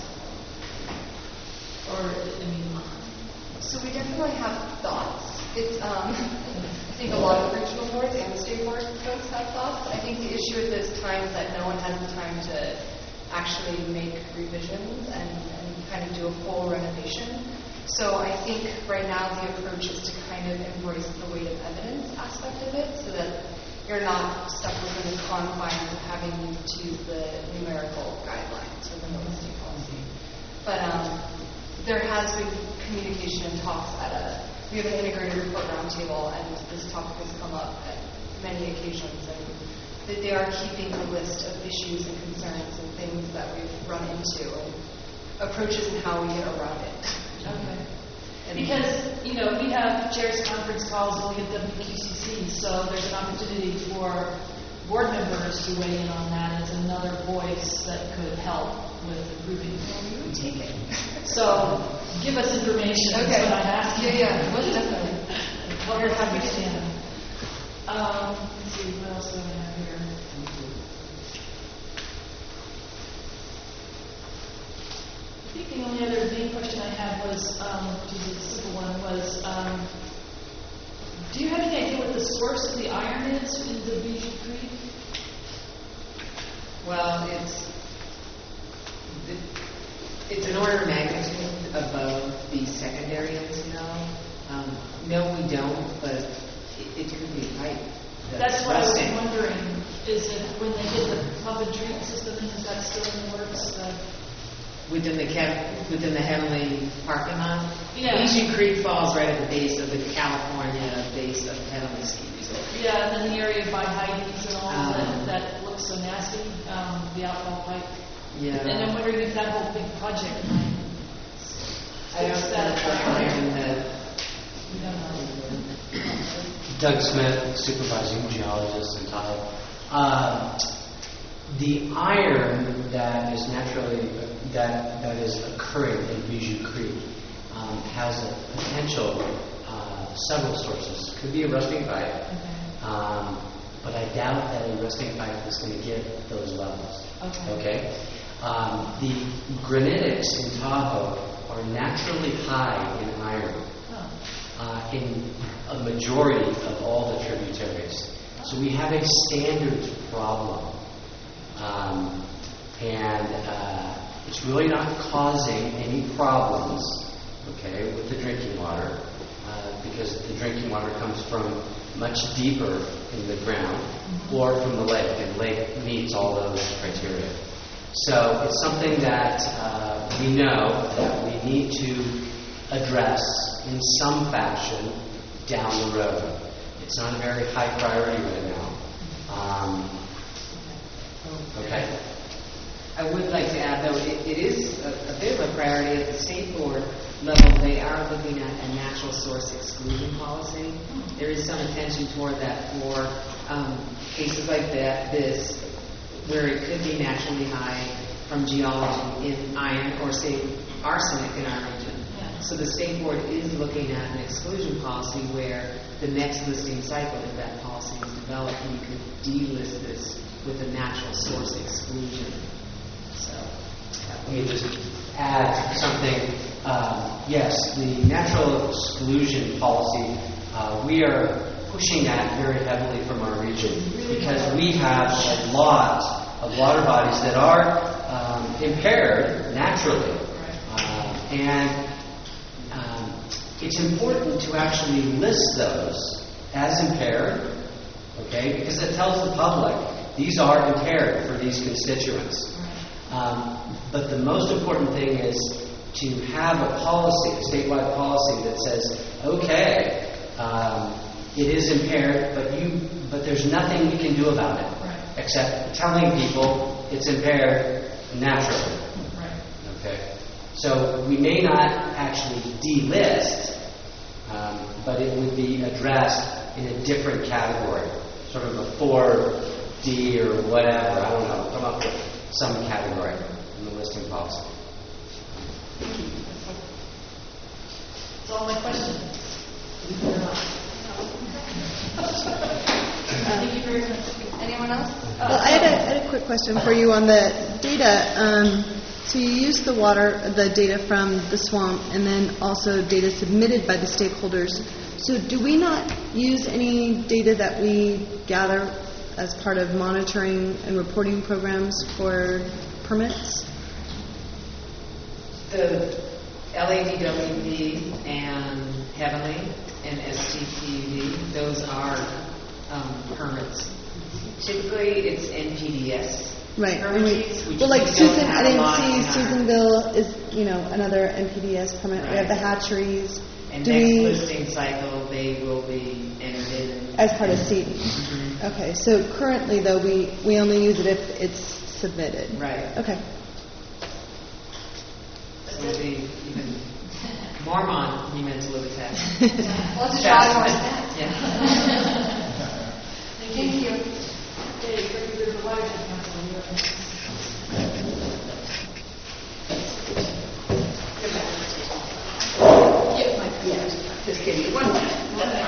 [SPEAKER 6] So we definitely have thoughts. It's, I think a lot of the regional boards and the state board folks have thoughts. I think the issue at this time is that no one has the time to actually make revisions and kind of do a full renovation. So I think right now the approach is to kind of embrace the weight of evidence aspect of it so that you're not stuck within the confines of having to use the numerical guidelines within the listing policy. But there has been communication and talks we have an integrated report roundtable, and this topic has come up at many occasions, and that they are keeping a list of issues and concerns and things that we've run into, and approaches and how we get around it.
[SPEAKER 1] Okay. Because, we have chairs conference calls and we get WQCC, so there's an opportunity for board members to weigh in on that as another voice that could help with improving.
[SPEAKER 6] We would take it.
[SPEAKER 1] So, give us information.
[SPEAKER 6] Okay.
[SPEAKER 1] That's what I'm asking.
[SPEAKER 6] Yeah, well, definitely.
[SPEAKER 1] Help us understand. Let's see, what else do I have here? I think the only other main question I had was, which is a simple one, was, do you have any idea what the source of the iron is in the Bijou Creek?
[SPEAKER 3] Well, it's an order of magnitude above the secondary NCL. No, we don't, but it could be pipe.
[SPEAKER 1] That's what I was wondering. Is it when they get the pump and treat system in, is that still in the works?
[SPEAKER 3] Within the Heavenly parking lot?
[SPEAKER 1] Yeah.
[SPEAKER 3] Bijou Creek falls right at the base of the California base of Heavenly Ski Resort.
[SPEAKER 1] Yeah, and then the area by Heidi's and all that looks so nasty, the outfall pipe.
[SPEAKER 3] Yeah.
[SPEAKER 1] And I'm wondering if that whole big project might
[SPEAKER 3] I don't
[SPEAKER 1] fix that. We don't know.
[SPEAKER 5] Doug Smith, supervising geologist in Tahoe. The iron that is naturally that is occurring in Bijou Creek has a potential several sources. Could be a rusting pipe, but I doubt that a rusting pipe is going to get those levels. Okay. The granitics in Tahoe are naturally high in iron in a majority of all the tributaries. So we have a standards problem. And it's really not causing any problems, okay, with the drinking water, because the drinking water comes from much deeper in the ground or from the lake, and the lake meets all those criteria. So it's something that we know that we need to address in some fashion down the road. It's not a very high priority right now. Okay.
[SPEAKER 3] I would like to add, though, it is a bit of a priority at the state board level. They are looking at a natural source exclusion policy. There is some attention toward that for cases like this, where it could be naturally high from geology in iron or, say, arsenic in our region. So the state board is looking at an exclusion policy where the next listing cycle, if that policy is developed, you could delist this with a natural source exclusion. So,
[SPEAKER 5] Let me just add something. Yes, the natural exclusion policy, we are pushing that very heavily from our region because we have a lot of water bodies that are impaired naturally. It's important to actually list those as impaired, okay, because it tells the public these are impaired for these constituents. But the most important thing is to have a policy, a statewide policy that says, okay, it is impaired, but there's nothing you can do about it except telling people it's impaired naturally. Okay, so we may not actually delist, but it would be addressed in a different category, sort of a 4D or whatever. I don't know. Come up with some category in the listing policy.
[SPEAKER 1] That's all my questions. Thank you very much.
[SPEAKER 6] Anyone else?
[SPEAKER 9] Well, I had a quick question for you on the data. So you use the data from the swamp, and then also data submitted by the stakeholders. So do we not use any data that we gather as part of monitoring and reporting programs for permits?
[SPEAKER 3] the LADWP and Heavenly and STPUD, those are permits. Typically, it's NPDS.
[SPEAKER 9] Right.
[SPEAKER 3] Permits, which
[SPEAKER 9] Well, like
[SPEAKER 3] we don't
[SPEAKER 9] Susan,
[SPEAKER 3] have
[SPEAKER 9] I
[SPEAKER 3] a lot
[SPEAKER 9] didn't
[SPEAKER 3] in
[SPEAKER 9] see
[SPEAKER 3] our-
[SPEAKER 9] Susanville is, another NPDS permit. We have the
[SPEAKER 3] Right.
[SPEAKER 9] hatcheries.
[SPEAKER 3] And
[SPEAKER 9] Do
[SPEAKER 3] next
[SPEAKER 9] we,
[SPEAKER 3] listing cycle, they will be entered in.
[SPEAKER 9] as part of seeding?
[SPEAKER 3] Mhm.
[SPEAKER 9] Okay. So currently, though, we only use it if it's submitted.
[SPEAKER 3] Right.
[SPEAKER 9] Okay.
[SPEAKER 3] So it'll be even more monumental of a task.
[SPEAKER 6] Well, let's try more steps.
[SPEAKER 3] Yeah.
[SPEAKER 6] Thank you.
[SPEAKER 1] Okay, Great River Watershed Council, you're up next.
[SPEAKER 10] Just give me 1 minute.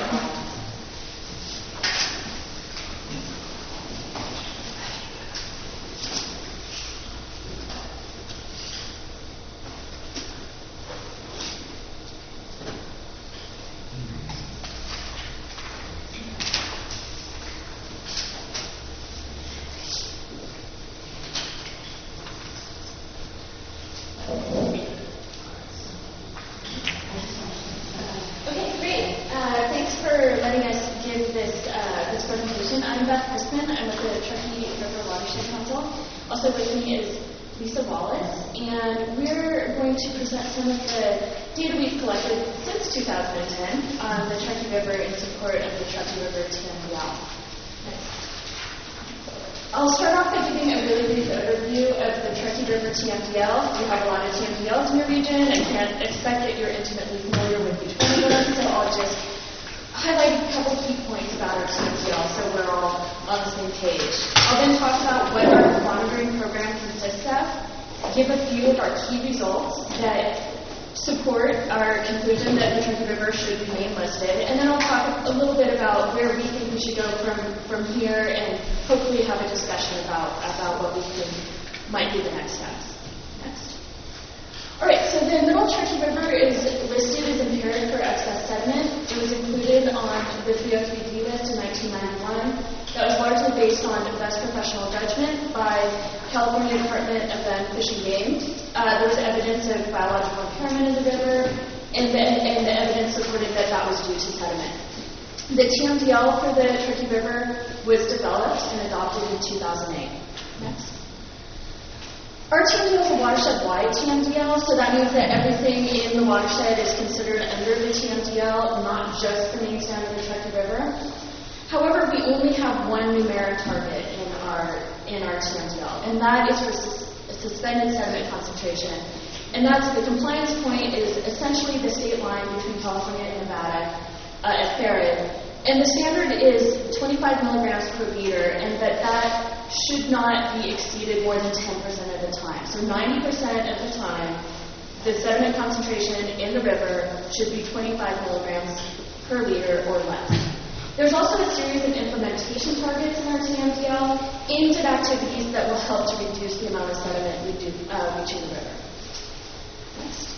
[SPEAKER 11] Okay, great. Thanks for letting us give this presentation. I'm Beth Crispin. I'm with the Truckee River Watershed Council. Also with me is Lisa Wallace, and we're going to present some of the data we've collected since 2010 on the Truckee River in support of the Truckee River TMDL. I'll start off by giving a really brief overview of the Truckee River TMDL. We have a lot of TMDLs in your region and can't expect that you're intimately familiar with each one of them, so I'll just highlight a couple key points about our TMDL so we're all on the same page. I'll then talk about what our monitoring program consists of, give a few of our key results that support our conclusion that the Truckee River should remain listed, and then I'll talk a little bit about where we think we should go from here and hopefully have a discussion about what we think might be the next steps. Next. All right, so the Middle Truckee River is listed as impaired for excess sediment. It was included on the 303D list in 1991. That was largely based on best professional judgment by California Department of Fish and Game. There was evidence of biological impairment in the river, and the evidence supported that that was due to sediment. The TMDL for the Truckee River was developed and adopted in 2008. Next. Our TMDL is a watershed-wide TMDL, so that means that everything in the watershed is considered under the TMDL, not just the main stem of the Truckee River. However, we only have one numeric target in our TMDL, and that is for suspended sediment concentration. And that's the compliance point is essentially the state line between California and Nevada at FARID. And the standard is 25 milligrams per liter, and that should not be exceeded more than 10% of the time. So 90% of the time, the sediment concentration in the river should be 25 milligrams per liter or less. There's also a series of implementation targets in our TMDL aimed at activities that will help to reduce the amount of sediment reaching the river. Next.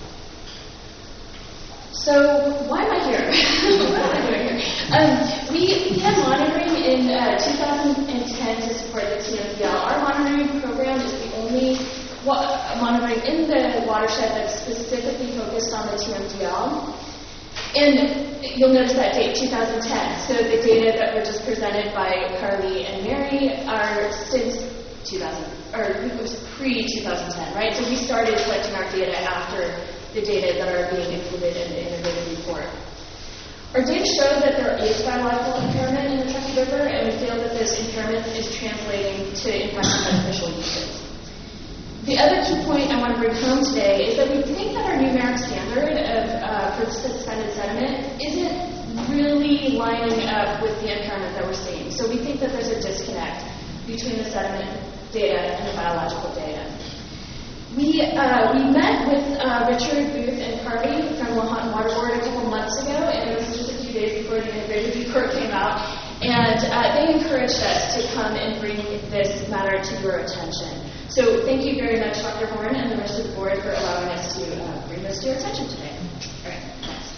[SPEAKER 11] So why am I here? What am I doing here? We had monitoring in 2010 to support the TMDL. Our monitoring program is the only monitoring in the watershed that's specifically focused on the TMDL. And you'll notice that date, 2010. So the data that were just presented by Carly and Mary are since 2000, or it was pre-2010, right? So we started collecting our data after the data that are being included in the integrated report. Our data show that there is biological impairment in the Truckee River, and we feel that this impairment is translating to impact on beneficial uses. The other key point I want to bring home today is that we think that our numeric standard for suspended sediment isn't really lining up with the impairment that we're seeing. So we think that there's a disconnect between the sediment data and the biological data. We met with Richard Booth and Carly from Lahontan Water Board a couple months ago, and it was just a few days before the integrated report came out, and they encouraged us to come and bring this matter to your attention. So thank you very much, Dr. Horn, and the rest of the board for allowing us to bring this to your attention today. All right, next.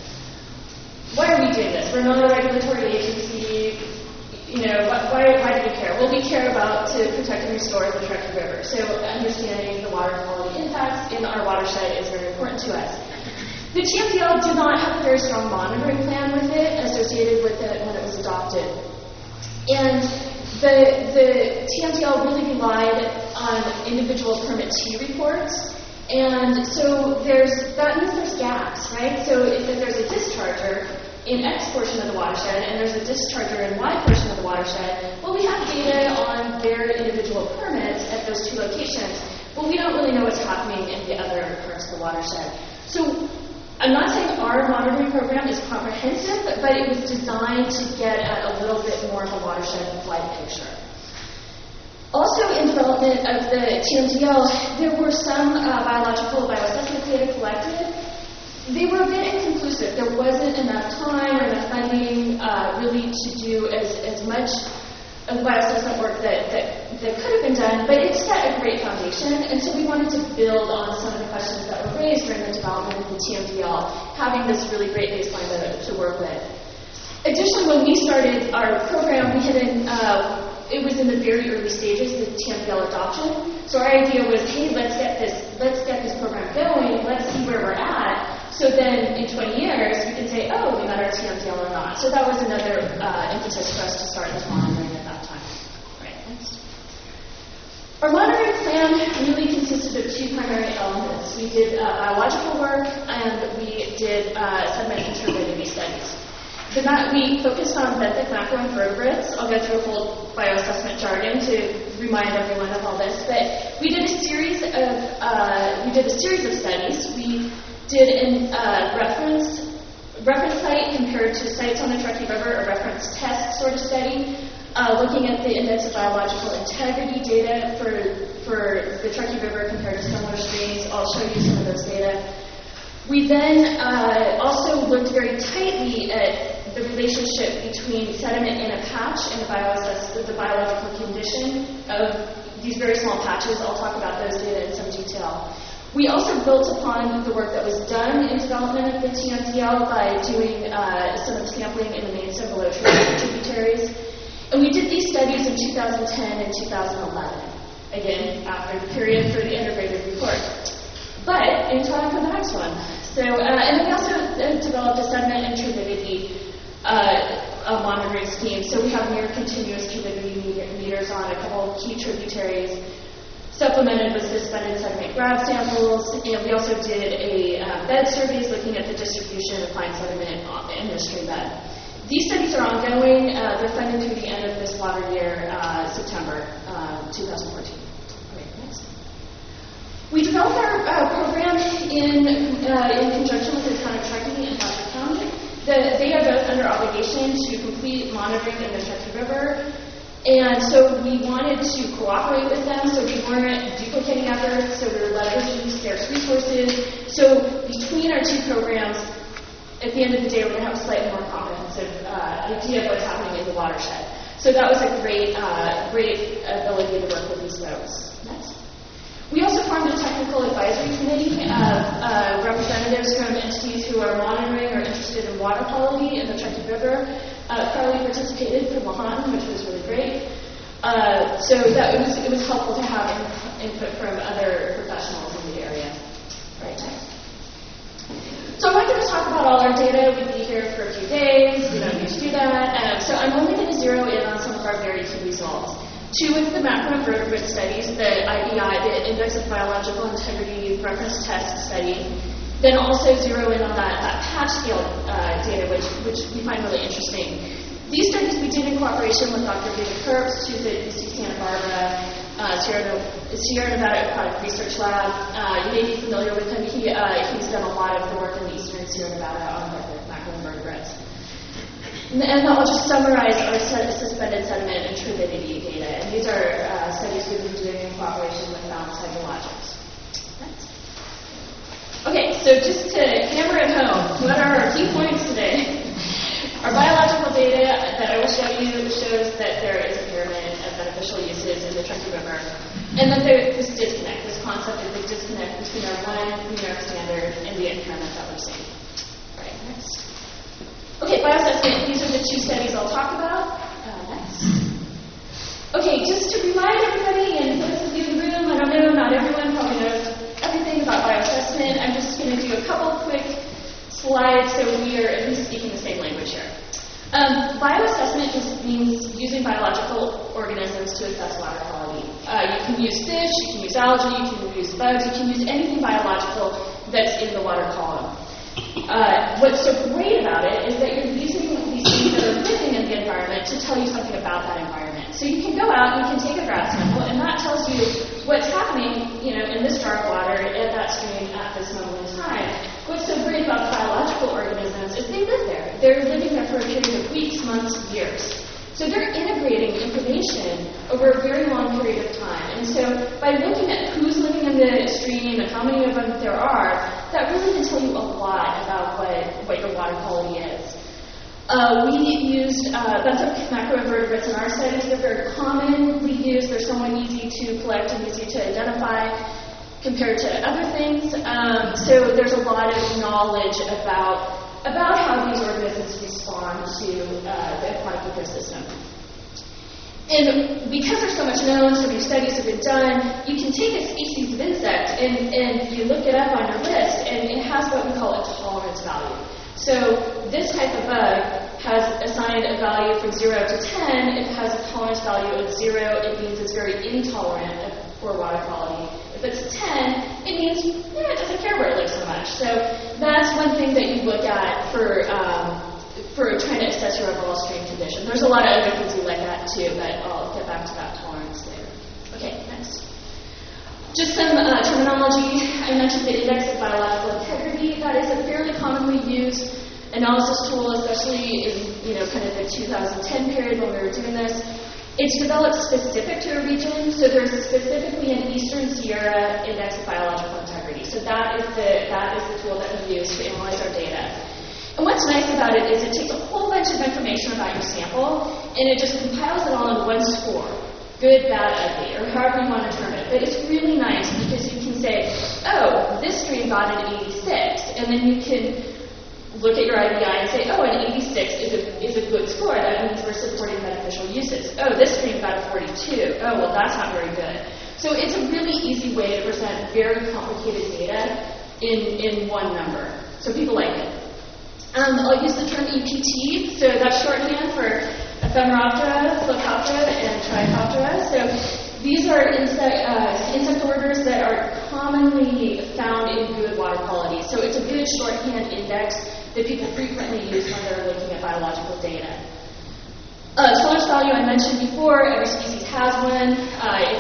[SPEAKER 11] Why are we doing this? We're not a regulatory agency. You know, why do we care? Well, we care about to protect and restore the Truckee River. So understanding the water quality impacts in our watershed is very important to us. The TMDL did not have a very strong monitoring plan with it associated with it when it was adopted. And the TMDL really relied on individual permittee reports. And so that means there's gaps, right? So if there's a discharger in X portion of the watershed and there's a discharger in Y portion of the watershed, well, we have data on their individual permits at those two locations, but we don't really know what's happening in the other parts of the watershed. So I'm not saying our monitoring program is comprehensive, but it was designed to get at a little bit more of a watershed-wide picture. Also, in development of the TMDL, there were some biological bioassessment data collected. They were a bit inconclusive. There wasn't enough time or enough funding really to do as much of bioassessment work that could have been done, but it set a great foundation, and so we wanted to build on some of the questions that were raised during the development of the TMDL, having this really great baseline to work with. Additionally, when we started our program, we had it was in the very early stages of the TMDL adoption. So our idea was, hey, let's get this program going, let's see where we're at. So then in 20 years, we can say, oh, we met our TMDL or not. So that was another impetus for us to start this monitoring at that time. Right, next. Our monitoring plan really consisted of two primary elements. We did biological work, and we did sediment turbidity studies. We focused on benthic macroinvertebrates. I'll go through a whole bioassessment jargon to remind everyone of all this. But we did a series of studies. We did a reference site compared to sites on the Truckee River, a reference test sort of study, looking at the index of biological integrity data for the Truckee River compared to similar streams. I'll show you some of those data. We then also looked very tightly at the relationship between sediment in a patch and the biological condition of these very small patches. I'll talk about those data in some detail. We also built upon the work that was done in development of the TMDL by doing some sampling in the main and below tributaries. And we did these studies in 2010 and 2011, again, after the period for the integrated report. But in time for the next one. So, and then we also developed a sediment and turbidity monitoring scheme. So we have near continuous turbidity meters on a couple of key tributaries, supplemented with suspended sediment grab samples, and we also did a bed surveys looking at the distribution of fine sediment in the stream bed. These studies are ongoing. They're funded through the end of this water year, September 2014. Great, next. We developed our program in conjunction with the town of Truckee and Patrick County. They are both under obligation to complete monitoring in the Truckee River. And so we wanted to cooperate with them so we weren't duplicating efforts, so we were leveraging scarce resources. So between our two programs, at the end of the day, we're going to have a slightly more comprehensive idea of what's happening in the watershed. So that was a great ability to work with these folks. Next. We also formed a technical advisory committee of representatives from entities who are monitoring or interested in water quality in the Truckee River. Carly participated from Wahan, which was really great. So that it was helpful to have input from other professionals in the area. Right, next. So I'm not going to talk about all our data. We'd be here for a few days. We don't need to do that. So I'm only going to zero in on some of our very key results. 2 with the macroinvertebrate studies, the IBI, the Index of Biological Integrity Reference Test study. Then also zero in on that patch scale data, which we find really interesting. These studies we did in cooperation with Dr. David Herbst, who's at UC Santa Barbara, Sierra Nevada Aquatic Research Lab. You may be familiar with him. He's done a lot of the work in the eastern Sierra Nevada on the macroinvertebrates. And I'll just summarize our suspended sediment and turbidity data. And these are studies we've been doing in cooperation with Balance Hydrologics. Okay, so just to hammer it home, what are our key points today? Our biological data that I will show you shows that there is a pyramid of beneficial uses in the Truckee River. And then there's this disconnect, this concept of the disconnect between our 1 New York standard and the impairment that we're seeing. All right, next. Okay, bioassessment. These are the 2 studies I'll talk about. Next. Okay, just to remind everybody, and those of you in the room, I don't know, not everyone probably knows everything about bioassessment. I'm just going to do a couple quick slides so we are at least speaking the same language here. Bioassessment just means using biological organisms to assess water quality. You can use fish, you can use algae, you can use bugs, you can use anything biological that's in the water column. What's so great about it is that you're using these things that are living in the environment to tell you something about that environment. So you can go out and you can take a graph sample, and that tells you what's happening, in this dark water at that stream at this moment in time. What's so great about biological organisms is they live there. They're living there for a period of weeks, months, years. So they're integrating information over a very long period of time. And so by looking at who's living in the stream and how many of them there are, that really can tell you a lot about what your water quality is. We used a bunch of macroinvertebrates in our studies. They're very commonly used. They're somewhat easy to collect and easy to identify compared to other things. So there's a lot of knowledge about how these organisms respond to the aquatic ecosystem. And because there's so much known, so many studies have been done, you can take a species of insect and you look it up on your list, and it has what we call a tolerance value. So this type of bug has assigned a value from 0 to 10. It has a tolerance value of 0. It means it's very intolerant for water quality. If it's 10, it means it doesn't care where it lives so much. So that's one thing that you look at for trying to assess your overall stream condition. There's a lot of other things you look at too, but I'll get back to that tolerance later. Okay, next. Just some terminology. I mentioned the Index of Biological Integrity. That is a fairly commonly used analysis tool, especially in kind of the 2010 period when we were doing this. It's developed specific to a region, so there's specifically an Eastern Sierra Index of Biological Integrity. So that is the tool that we use to analyze our data. And what's nice about it is it takes a whole bunch of information about your sample, and it just compiles it all in one score. Good, bad, ugly, or however you want to term it. But it's really nice because you can say, oh, this stream got an 86, and then you can look at your IBI and say, oh, an 86 is a good score. That means we're supporting beneficial uses. Oh, this stream got a 42. Oh, well, that's not very good. So it's a really easy way to present very complicated data in one number. So people like it. I'll use the term EPT. So that's shorthand for Ephemeroptera, Plecoptera, and Trichoptera. So these are insect orders that are commonly found in good water quality. So it's a good shorthand index that people frequently use when they're looking at biological data. Tolerance value I mentioned before, every species has one. If it's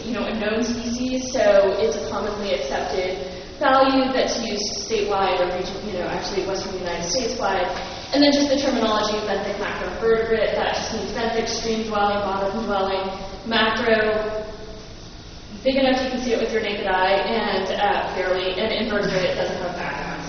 [SPEAKER 11] a known species, so it's a commonly accepted value that's used statewide or actually Western United States wide. And then just the terminology of benthic macroinvertebrate, that just means benthic, stream dwelling, bottom dwelling, macro, big enough you can see it with your naked eye, and fairly, and invertebrate doesn't have a backbone.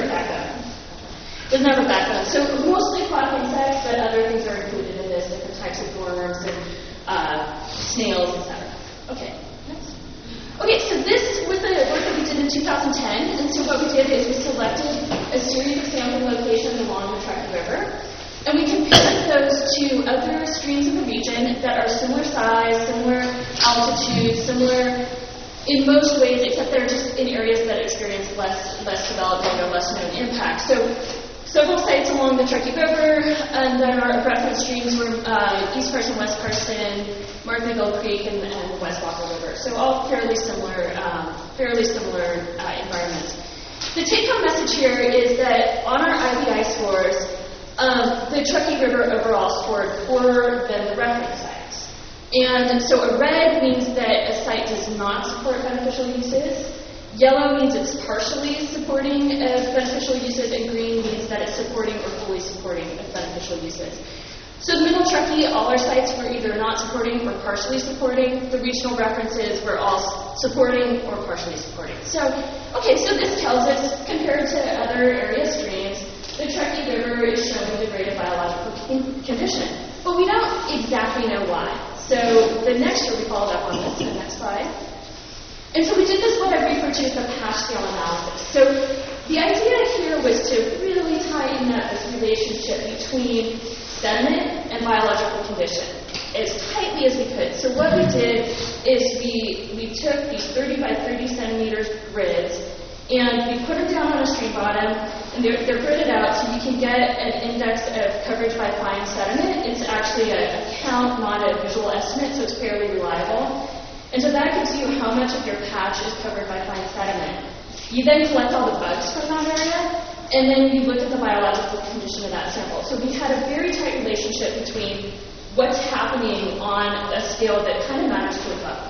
[SPEAKER 11] Doesn't have a backbone. So mostly aquatic insects, but other things are included in this, different types of worms and snails, etc. Okay, next. Okay, so this was the work that we did in 2010, and so what we did is we selected a series of sampling locations along the Truckee River, and we compared those to other streams in the region that are similar size, similar altitude, similar in most ways, except they're just in areas that experience less development or less known impact. So several sites along the Truckee River, and there are reference streams were East Carson, West Carson, Margaretville Creek, and the West Walker River. So all fairly similar environments. The take-home message here is that on our IBI scores, the Truckee River overall scored poorer than the reference sites. And so a red means that a site does not support beneficial uses. Yellow means it's partially supporting beneficial uses, and green means that it's supporting or fully supporting beneficial uses. So the Middle Truckee, all our sites were either not supporting or partially supporting. The regional references were all supporting or partially supporting. So this tells us, compared to other area streams, the Truckee River is showing degraded biological condition. But we don't exactly know why. So the next year we followed up on this in the next slide. And so we did this, what I refer to as the patch scale analysis. So the idea here was to really tighten up this relationship between sediment and biological condition as tightly as we could. So what we did is we took these 30 by 30 centimeters grids and we put them down on a stream bottom, and they're gridded out so you can get an index of coverage by fine sediment. It's actually a count, not a visual estimate, so it's fairly reliable. And so that gives you how much of your patch is covered by fine sediment. You then collect all the bugs from that area, and then you look at the biological condition of that sample. So we had a very tight relationship between what's happening on a scale that kind of matters to a bug.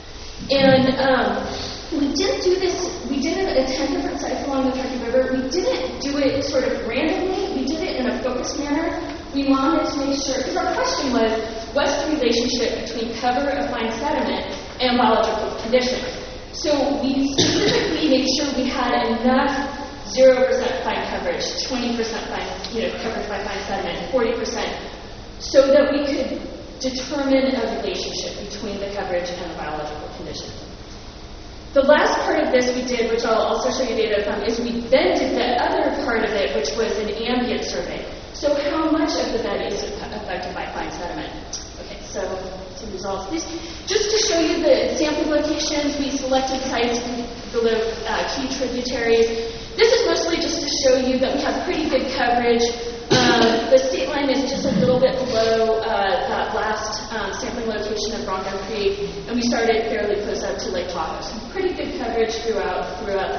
[SPEAKER 11] And we didn't do this, we did it at 10 different sites along the Truckee River. We didn't do it sort of randomly, we did it in a focused manner. We wanted to make sure, because our question was, what's the relationship between cover of fine sediment and biological condition? So we specifically made sure we had enough 0% fine coverage, 20% fine, coverage by fine sediment, 40%, so that we could determine a relationship between the coverage and the biological condition. The last part of this we did, which I'll also show you data from, is we then did the other part of it, which was an ambient survey. So how much of the bed is affected by fine sediment? Okay, so some results. This, just to show you the sampling locations, we selected sites below key tributaries. This is mostly just to show you that we have pretty good coverage. The state line is just a little bit below that last sampling location of Bronco Creek, and we started fairly close up to Lake Tahoe. So pretty good coverage throughout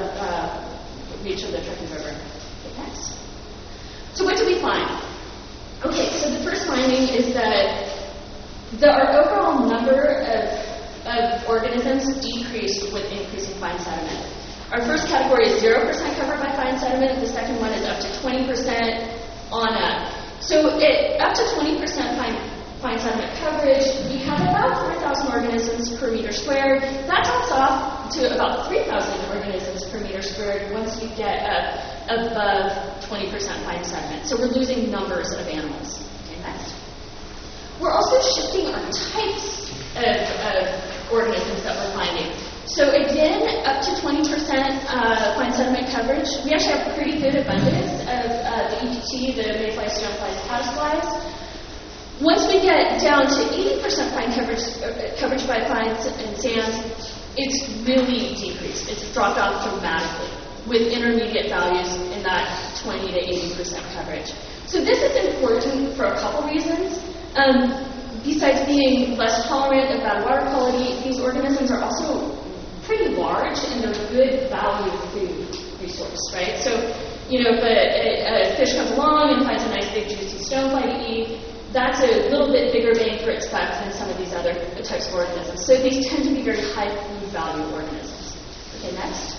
[SPEAKER 11] the reach of the Truckee River. Okay, next. So what did we find? Okay, so the first finding is that our overall number of organisms decreased with increasing fine sediment. Our first category is 0% covered by fine sediment. The second one is up to 20% on up. So up to 20% fine sediment coverage, we have about 4,000 organisms per meter squared. That drops off to about 3,000 organisms per meter squared once you get up above 20% fine sediment. So we're losing numbers of animals. Okay, next. We're also shifting our types of organisms that we're finding. So again, up to 20% fine sediment coverage. We actually have pretty good abundance of the EPT, the mayflies, stoneflies, caddisflies. Once we get down to 80% fine coverage by fines and sands, it's really decreased. It's dropped off dramatically with intermediate values in that 20 to 80% coverage. So this is important for a couple reasons. Besides being less tolerant of bad water quality, these organisms are also pretty large and they're good value food resource, right? So, if a fish comes along and finds a nice big juicy stonefly to eat, that's a little bit bigger bang for its buck than some of these other types of organisms. So these tend to be very high food value organisms. Okay, next.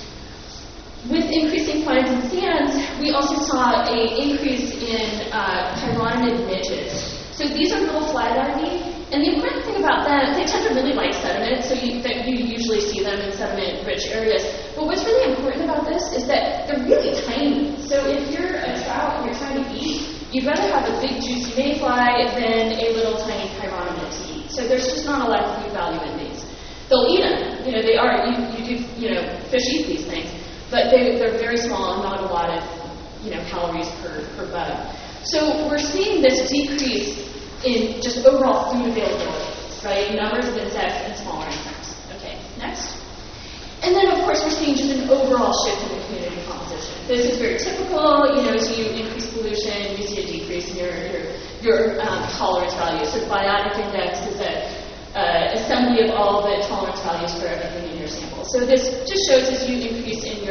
[SPEAKER 11] With increasing fines and sands, we also saw an increase in chironomid midges. So these are little fly larvae, and the important thing about them, they tend to really like sediment, so you usually see them in sediment-rich areas. But what's really important about this is that they're really tiny. So if you're a trout and you're trying to eat, you'd rather have a big juicy mayfly than a little tiny chironomid to eat. So there's just not a lot of food value in these. They'll eat them. They are. Fish eat these things. But they're very small and not a lot of, calories per bug. So we're seeing this decrease in just overall food availability, right? Numbers of insects and smaller insects. Okay, next. And then, of course, we're seeing just an overall shift in the community composition. This is very typical. As you increase pollution, you see a decrease in your tolerance value. So the biotic index is a assembly of all the tolerance values for everything in your sample. So this just shows as you increase in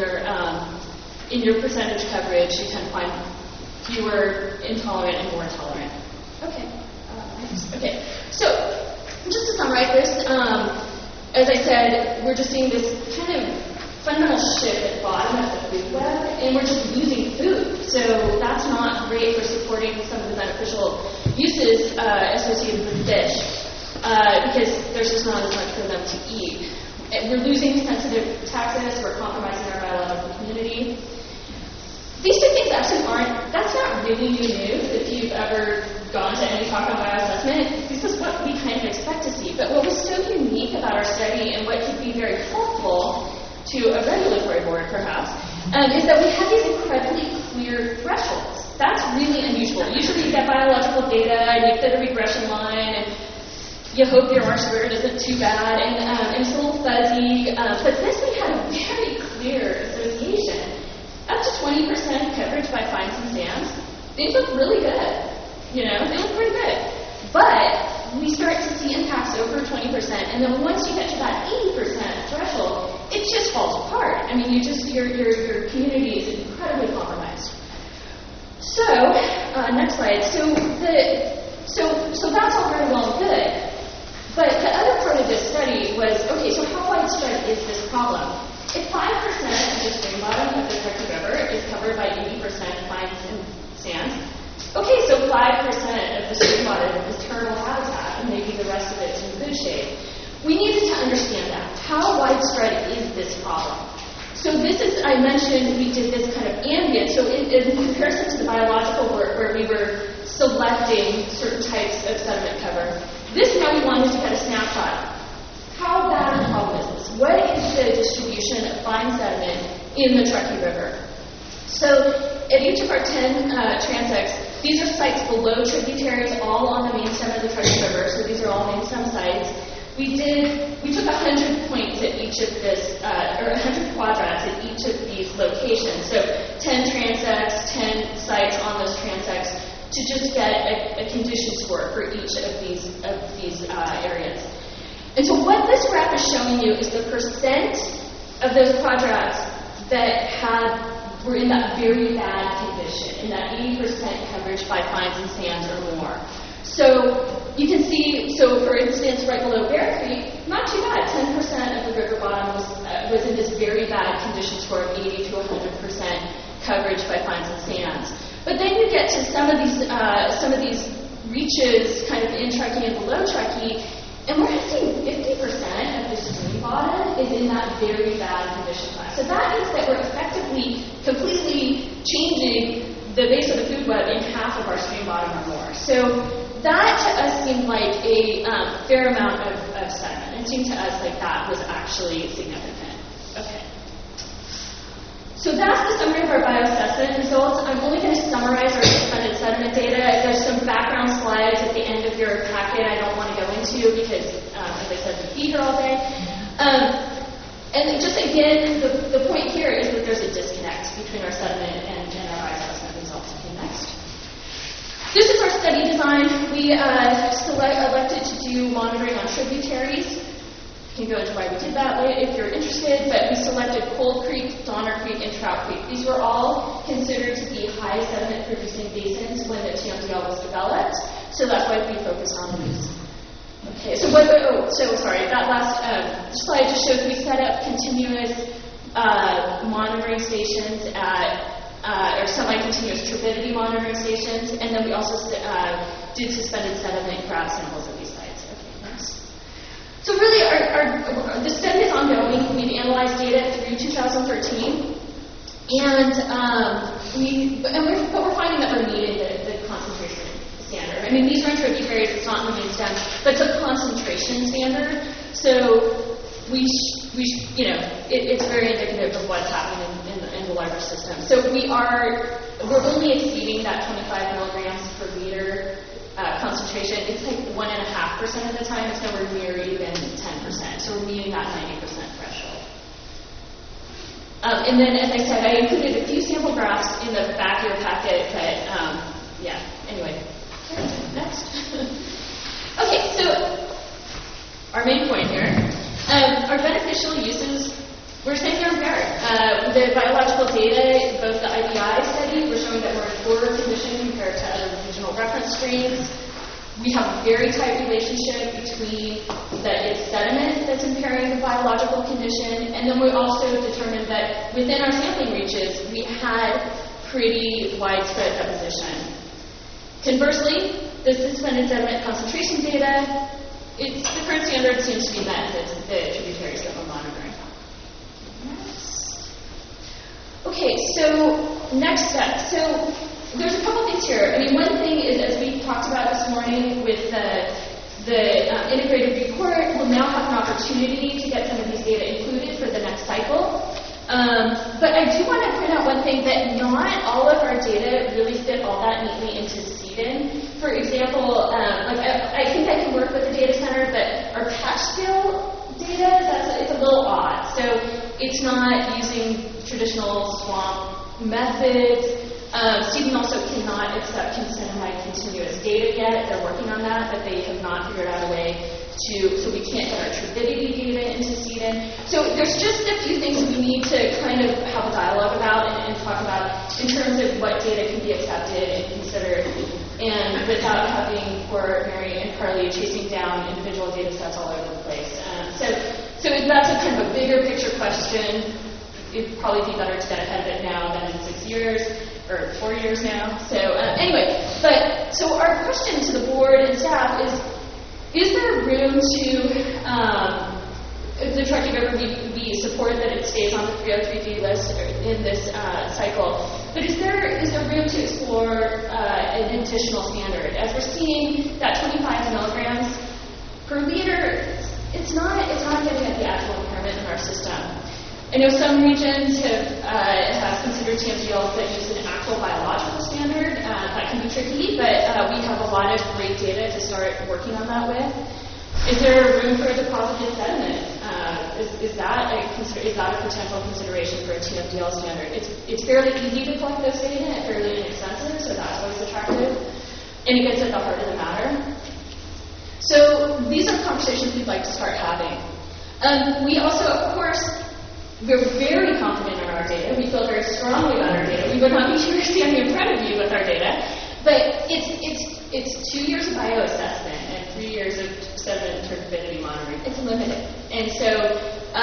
[SPEAKER 11] your percentage coverage, you tend to find fewer intolerant and more tolerant. Okay. Next. Okay. So just to summarize this, as I said, we're just seeing this kind of fundamental shift at the bottom of the food web, and we're just losing food. So that's not great for supporting some of the beneficial uses associated with fish. Because there's just not as much for them to eat. We're losing sensitive taxes, we're compromising our biological community. These two things actually that's not really new news if you've ever gone to any talk on bioassessment. This is what we kind of expect to see. But what was so unique about our study and what could be very helpful to a regulatory board, perhaps, is that we had these incredibly clear thresholds. That's really unusual. Usually you get biological data and you fit a regression line and you hope your R-squared isn't too bad, and it's a little fuzzy. But this we had a very clear association. Up to 20% coverage by fines and sands. These look really good. They look pretty good. But we start to see impacts over 20%, and then once you get to that 80% threshold, it just falls apart. I mean, your community is incredibly compromised. So, next slide. So that's all very well and good. But the other part of this study was, okay, so how widespread is this problem? If 5% of the stream bottom of the Truckee River is covered by 80% fines and sands, okay, so 5% of the stream bottom is terrible habitat, and maybe the rest of it's in good shape. We needed to understand that. How widespread is this problem? So this is, I mentioned we did this kind of ambient, so in comparison to the biological work where we were selecting certain types of sediment cover, this now we wanted to get a snapshot. How bad of a problem is this? What is the distribution of fine sediment in the Truckee River? So at each of our 10 transects, these are sites below tributaries, all on the main stem of the Truckee River, so these are all main stem sites. We took 100 points at each of this, or 100 quadrats at each of these locations. So 10 transects, 10 sites on those transects to just get a condition score for each of these areas. And so what this graph is showing you is the percent of those quadrats that were in that very bad condition, in that 80% coverage by fines and sands or more. So you can see, for instance, right below Bear Creek, not too bad. 10% of the river bottom was in this very bad condition score of 80 to 100% coverage by fines and sands. But then you get to some of these reaches, kind of in Truckee and below Truckee, and we're seeing 50% of the stream bottom is in that very bad condition class. So that means that we're effectively completely changing the base of the food web in half of our stream bottom or more. So that to us seemed like a fair amount of sediment. It seemed to us like that was actually significant. Okay. So that's the summary of our bioassessment results. I'm only going to summarize our suspended sediment data. There's some background slides at the end of your packet I don't want to go into because, as I said, we'd be here all day. And just again, the point here is that there's a disconnect between our sediment and our bioassessment results. Okay, next. This is our study design. We elected to do monitoring on tributaries. You can go into why we did that if you're interested, but we selected Cold Creek, Donner Creek, and Trout Creek. These were all considered to be high sediment producing basins when the TMDL was developed. So that's why we focus on these. Okay, so sorry, that last slide just shows we set up continuous monitoring stations or semi-continuous turbidity monitoring stations, and then we also did suspended sediment grab samples of these sites. Okay, next. So really, the study is ongoing. We've analyzed data through 2013, and we're finding that we're meeting the concentration standard. I mean, these are interrupted areas. It's not in the main stem, but it's a concentration standard. So it's very indicative of what's happening in the larger system. So we're only exceeding that 25 milligrams per liter concentration. It's like 1.5% of the time. It's nowhere near even 10%. So we're meeting that 90% threshold. And then, as I said, I included a few sample graphs in the back of your packet, but anyway. Next. Okay, so our main point here. Our beneficial uses, we're saying they're impaired. The biological data, both the IBI study, we're showing that we're in poorer condition compared to other regional reference streams. We have a very tight relationship between it's sediment that's impairing the biological condition, and then we also determined that within our sampling reaches, we had pretty widespread deposition. Conversely, the suspended sediment concentration data, the current standard seems to be met in the tributaries that we're monitoring. Okay, so next step. So there's a couple things here. I mean, one thing is, as we talked about this morning with the integrated report, we'll now have an opportunity to get some of these data included for the next cycle. But I do want to point out one thing, that not all of our data really fit all that neatly into CDIN. For example, I think I can work with the data center, but our patch scale data, it's a little odd. So it's not using traditional swamp methods. CDIN also cannot accept semi-continuous data yet. They're working on that, but they have not figured out a way so we can't get our turbidity data into CDIN. So there's just a few things we need to kind of have a dialogue about and talk about in terms of what data can be accepted and considered, and without having poor Mary and Carly chasing down individual data sets all over the place. So that's a kind of a bigger picture question. It'd probably be better to get ahead of it now than in 6 years or 4 years now. So anyway, so our question to the board and staff is there room to, the Truckee River, we support that it stays on the 303D list in this cycle, but is there room to explore an additional standard? As we're seeing that 25 milligrams per liter, it's not getting at the actual impairment in our system. I know some regions have considered TMDLs that use an actual biological standard. That can be tricky, but we have a lot of great data to start working on that with. Is there room for a deposited sediment? Is that a potential consideration for a TMDL standard? It's fairly easy to collect those data and fairly inexpensive, so that's always attractive, and it gets at the heart of the matter. So these are conversations we'd like to start having. We also, of course, we're very confident in our data. We feel very strongly about our data. We would not be here standing in front of you with our data. But it's 2 years of bioassessment and 3 years of sediment turbidity monitoring. It's limited. And so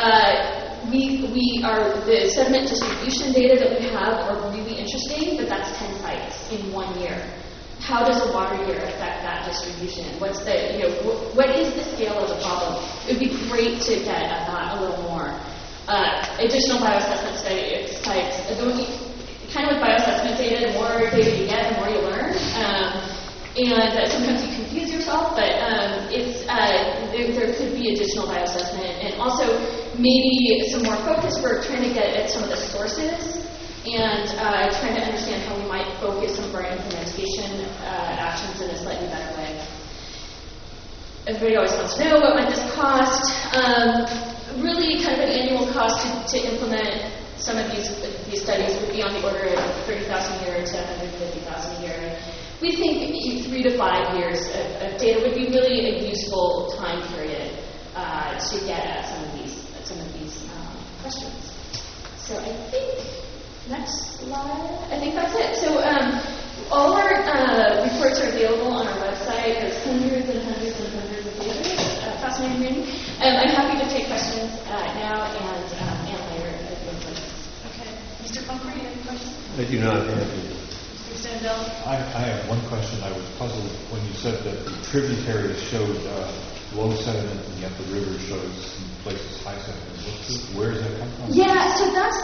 [SPEAKER 11] the sediment distribution data that we have are really interesting, but that's 10 sites in 1 year. How does a water year affect that distribution? What is the scale of the problem? It would be great to get at that a little more. Additional bioassessment sites, kind of with bioassessment data, the more data you get, the more you learn. And sometimes you confuse yourself, but there could be additional bioassessment. And also maybe some more focused work trying to get at some of the sources and trying to understand how we might focus some of our implementation actions in a slightly better way. Everybody always wants to know what might this cost. Really, kind of an annual cost to implement some of these studies would be on the order of $30,000 a year to $150,000 a year. We think 3 to 5 years of data would be really a useful time period to get at some of these questions. So I think next slide. I think that's it. So All our reports are available on our website. There's hundreds and hundreds and hundreds of pages. Fascinating reading. I'm happy to take questions now and later if you have questions.
[SPEAKER 1] Okay. Mr. Pumphrey, you have any questions?
[SPEAKER 4] I do not have any.
[SPEAKER 1] Mr. Sandell?
[SPEAKER 7] I have one question. I was puzzled when you said that the tributaries showed low sediment and yet the river shows some places high sediment. Where does that come from?
[SPEAKER 11] Yeah, so that's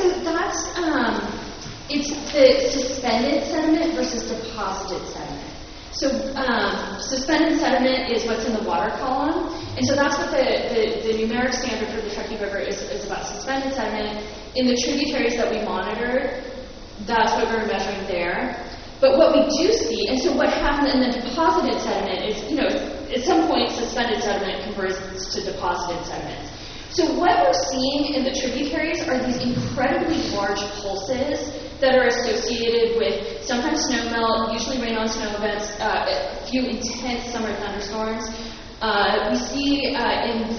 [SPEAKER 11] it's the suspended sediment versus deposited sediment. So suspended sediment is what's in the water column, and so that's what the numeric standard for the Truckee River is about suspended sediment. In the tributaries that we monitor, that's what we're measuring there. But what we do see, and so what happens in the deposited sediment is, at some point suspended sediment converts to deposited sediment. So what we're seeing in the tributaries are these incredibly large pulses that are associated with sometimes snowmelt, usually rain on snow events, a few intense summer thunderstorms. We see in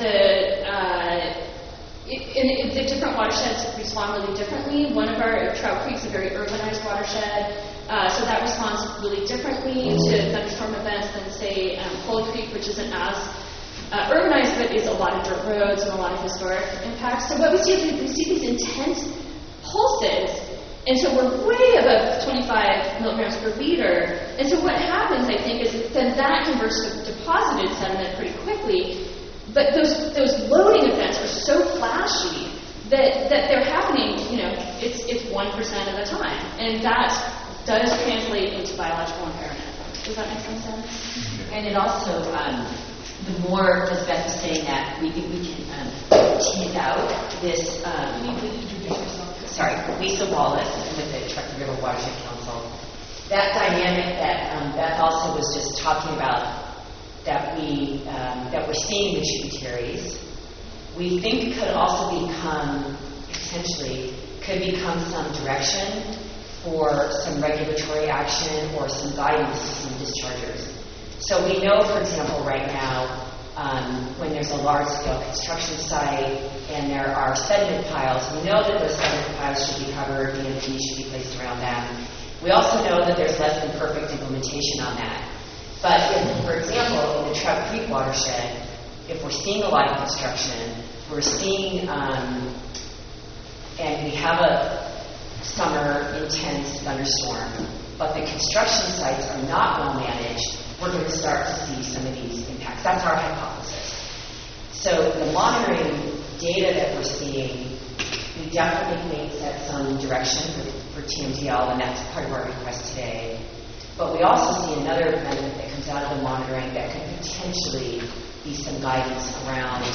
[SPEAKER 11] the different watersheds respond really differently. One of our Trout Creek's a very urbanized watershed, so that responds really differently to thunderstorm events than, say, Holy Creek, which isn't as urbanized, but is a lot of dirt roads and a lot of historic impacts. So what we see is we see these intense pulses, and so we're way above 25 milligrams per liter. And so what happens, I think, is then that converts to deposited sediment pretty quickly. But those loading events are so flashy that they're happening, it's 1% of the time. And that does translate into biological impairment. Does that make some sense?
[SPEAKER 12] And it also, the more, as Beth is saying that, we think we can tease out this,
[SPEAKER 1] You need to introduce yourself.
[SPEAKER 12] sorry, Lisa Wallace with the Truckee River Watershed Council. That dynamic that Beth also was just talking about, that we're seeing in the tributaries, we think could also become, potentially, some direction for some regulatory action or some guidance to some dischargers. So we know, for example, right now, when there's a large-scale construction site and there are sediment piles, we know that those sediment piles should be covered, EMP should be placed around them. We also know that there's less than perfect implementation on that. But if, for example, in the Trout Creek watershed, if we're seeing a lot of construction, we're seeing, and we have a summer intense thunderstorm, but the construction sites are not well managed, we're going to start to see some of these impacts. That's our hypothesis. So the monitoring data that we're seeing, we definitely think set some direction for TMDL, and that's part of our request today. But we also see another benefit that comes out of the monitoring that could potentially be some guidance around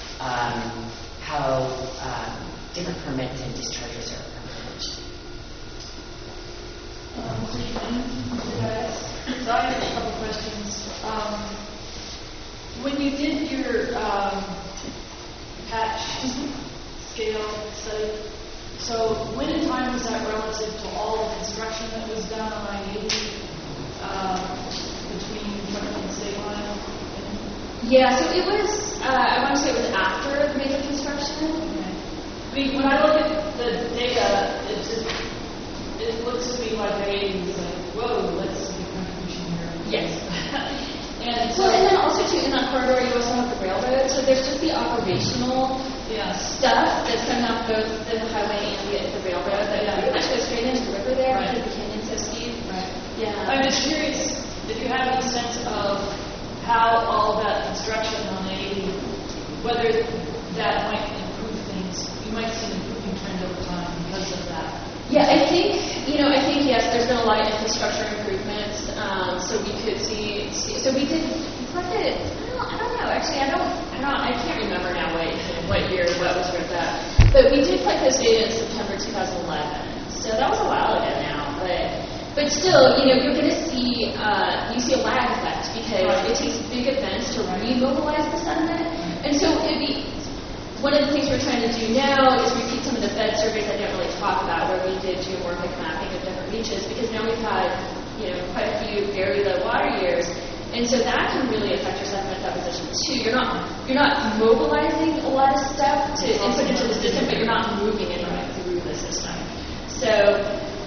[SPEAKER 12] how different permits and discharges are managed.
[SPEAKER 1] So I have a couple questions. When you did your patch scale study, so when in time was that relative to all the construction that was done on I-80 between Truckee and State Line?
[SPEAKER 11] Yeah, so it was, I want to say it was after the major construction.
[SPEAKER 1] Okay. I mean, when I look at the data, it looks to me like I-80 was like, whoa, let's see the contribution here.
[SPEAKER 11] Yes.
[SPEAKER 1] And
[SPEAKER 11] so, and then also too, in that corridor, you also have the railroad. So there's just the operational stuff that's coming off both the highway and the railroad that pretty much goes straight into the river there because the canyon's so steep.
[SPEAKER 1] Right.
[SPEAKER 11] Yeah.
[SPEAKER 1] I'm just curious if you have any sense of how all of that construction on 80, whether that might improve things. You might see an improving trend over time because of that.
[SPEAKER 11] Yeah, I think yes, there's been a lot of infrastructure improvements. So we could see, so we did, I don't know, actually, I can't remember now what year, what was ripped up. But we did collect those data in September 2011. So that was a while ago now, but still, you're going to see, you see a lag effect because it takes big events to remobilize the sediment. And so one of the things we're trying to do now is repeat some of the bed surveys I didn't really talk about, where we did geomorphic mapping of different reaches, because now we've had, quite a few very low water years, and so that can really affect your sediment deposition too. You're not mobilizing a lot of stuff to input into the system, but you're not moving it through the system. So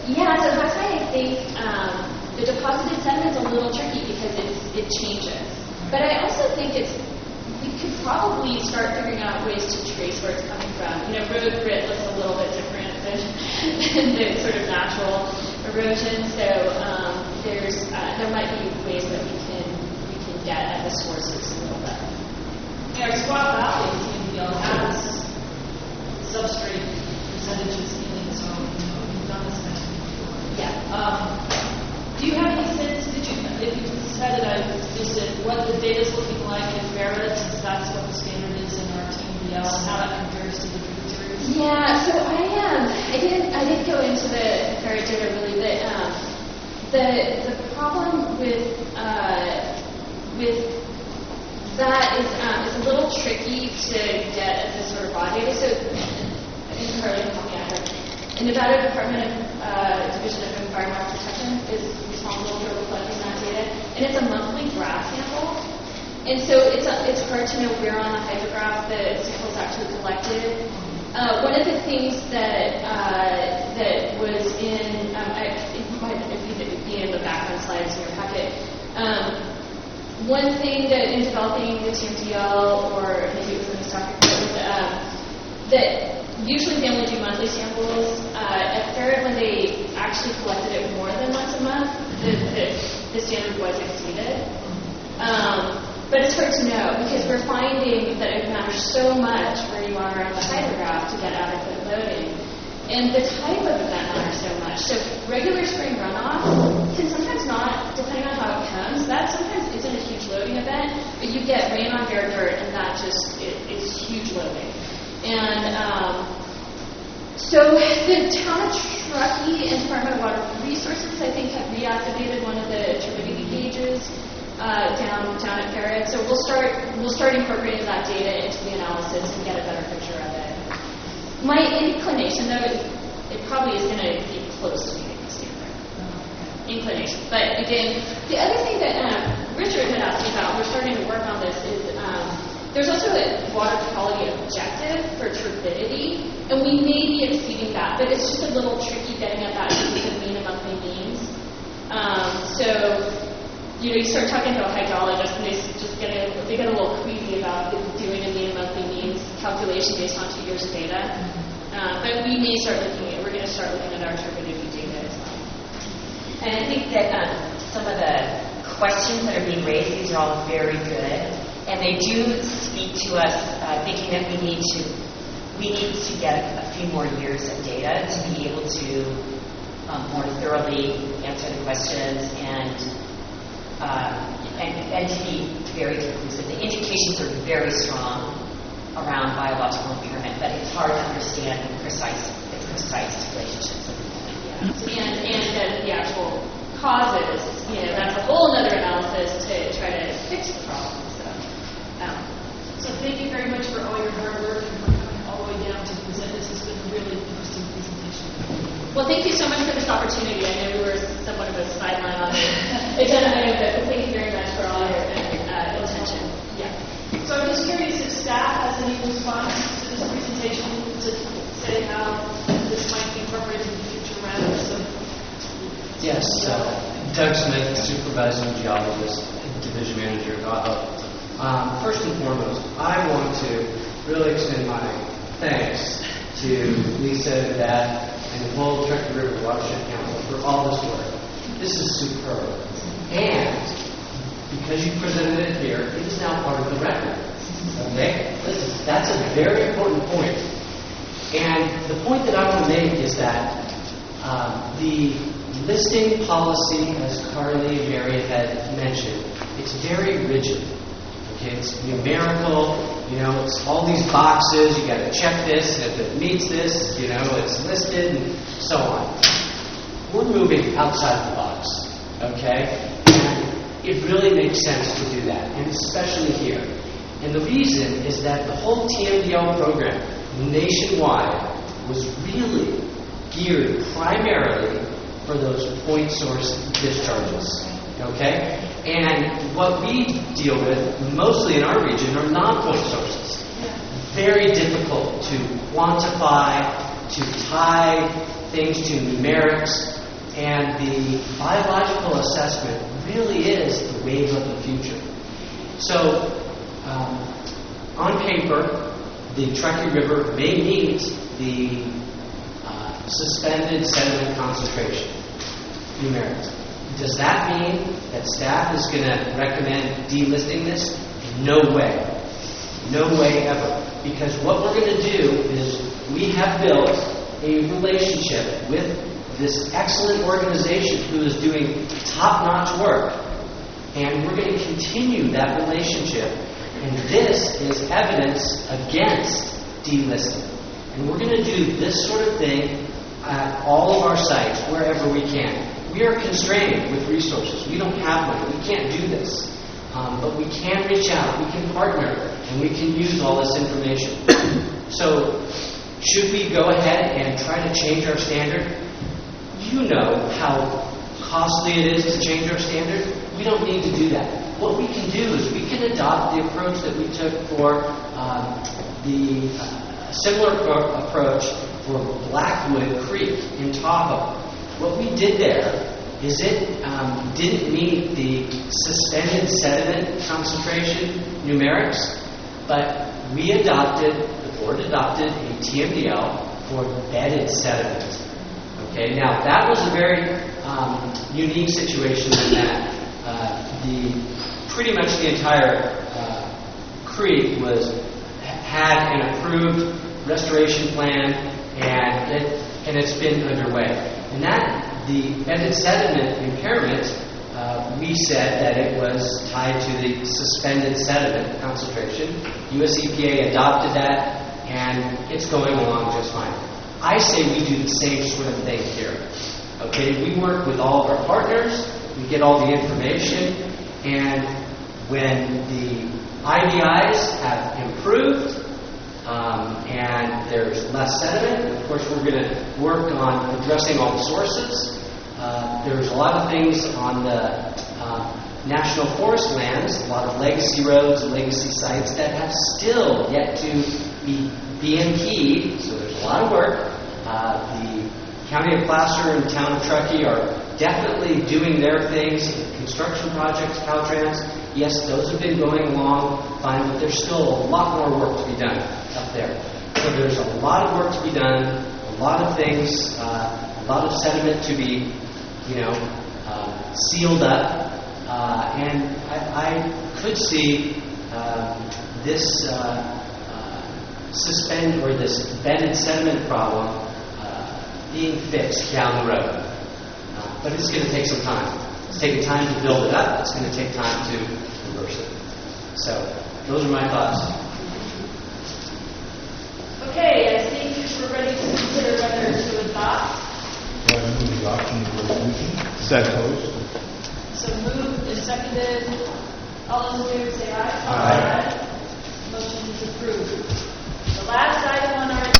[SPEAKER 11] Yeah, so that's why I think the deposited sediment is a little tricky because it changes. But I also think we could probably start figuring out ways to trace where it's coming from. Road grit looks a little bit different than the sort of natural erosion. So there might be ways that we can get at the sources a little bit.
[SPEAKER 1] Yeah, Squaw Valley TMDL has substrate percentages in it, so we've done this kind of thing before.
[SPEAKER 11] Yeah.
[SPEAKER 1] Do you have any sense, if you decided I missed it, what the data is looking like in Barrett, since that's what the standard is in our TMDL, and how that compares to the tributaries?
[SPEAKER 11] Yeah, so I didn't go into the Barrett data really. The problem with that is a little tricky to get at the sort of raw data. So, I think Carly can help me out here. The Nevada Department of Division of Environmental Protection is responsible for collecting that data, and it's a monthly graph sample. And so it's hard to know where on the hydrograph the sample is actually collected. One of the things that was in, it be in the background slides in your packet. One thing that in developing the TMDL, or maybe it was in the stock report, that usually they only do monthly samples. At Ferret, when they actually collected it more than once a month, the standard was exceeded. But it's hard to know because we're finding that it matters so much where you are on the hydrograph to get adequate loading. And the type of event matters so much. So regular spring runoff can sometimes not, depending on how it comes, that sometimes isn't a huge loading event, but you get rain on bare dirt and that just is huge loading. And so the town of Truckee and Department of Water Resources, I think, have reactivated one of the turbidity gauges down at Ferret. So we'll start incorporating that data into the analysis and get a better picture of it. My inclination, though, is it probably is going to be close to meeting the standard. Inclination. But again, the other thing that Richard had asked me about, we're starting to work on this, is there's also a water quality objective for turbidity, and we may be exceeding that, but it's just a little tricky getting at that because of mean and monthly means. So, you start talking to a hydrologist, and they get a little queasy about doing a mean and monthly means calculation based on 2 years of data. But we may start we're going to start looking at our turbidity data as well.
[SPEAKER 12] And I think that some of the questions that are being raised, these are all very good, and they do speak to us thinking that we need to get a few more years of data to be able to more thoroughly answer the questions and to be very conclusive. The indications are very strong around biological impairment, but it's hard to understand the precise relationships at the moment.
[SPEAKER 11] Yeah. And the actual causes, that's a whole other analysis to try to fix the problem.
[SPEAKER 1] So thank you very much for all your hard work and for coming all the way down to present. This has been a really interesting presentation.
[SPEAKER 11] Well, thank you so much for this opportunity. I know we were somewhat of a sideline on the agenda item, but thank you very much for all your attention. Yeah.
[SPEAKER 1] So I'm just curious if staff has any response to this presentation to say how this might be incorporated in future rounds of.
[SPEAKER 5] Yes, Doug Smith, supervising geologist, division manager of AHO. First and foremost, I want to really extend my thanks to Lisa, Dad, and the whole Truckee River Watershed Council for all this work. This is superb. And because you presented it here, it is now part of the record. Okay? Listen, that's a very important point. And the point that I want to make is that the listing policy, as Carly and Mary had mentioned, it's very rigid. Okay, it's numerical, it's all these boxes, you got to check this, and if it meets this, it's listed, and so on. We're moving outside the box, okay? And it really makes sense to do that, and especially here. And the reason is that the whole TMDL program, nationwide, was really geared primarily for those point source discharges, okay? And what we deal with, mostly in our region, are non-point sources. Very difficult to quantify, to tie things to numerics, and the biological assessment really is the wave of the future. So, on paper, the Truckee River may meet the suspended sediment concentration numerics. Does that mean that staff is going to recommend delisting this? No way. No way ever. Because what we're going to do is we have built a relationship with this excellent organization who is doing top-notch work, and we're going to continue that relationship. And this is evidence against delisting. And we're going to do this sort of thing at all of our sites, wherever we can. We are constrained with resources. We don't have money. We can't do this. But we can reach out. We can partner. And we can use all this information. So, should we go ahead and try to change our standard? You know how costly it is to change our standard. We don't need to do that. What we can do is we can adopt the approach that we took for the similar approach for Blackwood Creek in Tahoe. What we did there is it didn't meet the suspended sediment concentration numerics, but the board adopted a TMDL for bedded sediment. Okay, now that was a very unique situation in that pretty much the entire creek had an approved restoration plan, and it's been underway. And that the bedded sediment impairment, we said that it was tied to the suspended sediment concentration. US EPA adopted that, and it's going along just fine. I say we do the same sort of thing here. Okay, we work with all of our partners, we get all the information, and when the IDIs have improved and there's less sediment, of course we're going to work on addressing all the sources. There's a lot of things on the national forest lands, a lot of legacy roads and legacy sites that have still yet to be BMP'd, so there's a lot of work. The County of Placer and Town of Truckee are definitely doing their things. Construction projects, Caltrans, yes, those have been going along fine, but there's still a lot more work to be done up there. So there's a lot of work to be done, a lot of things, a lot of sediment to be, sealed up. And I could see this this bedded sediment problem being fixed down the road. But it's going to take some time. It's taking time to build it up. It's going to take time to reverse it. So, those are my thoughts.
[SPEAKER 1] Okay, I think we're ready to consider whether to adopt.
[SPEAKER 7] Do I move adoption of the resolution? Second.
[SPEAKER 1] So moved and seconded. All those in favor say aye.
[SPEAKER 7] Aye.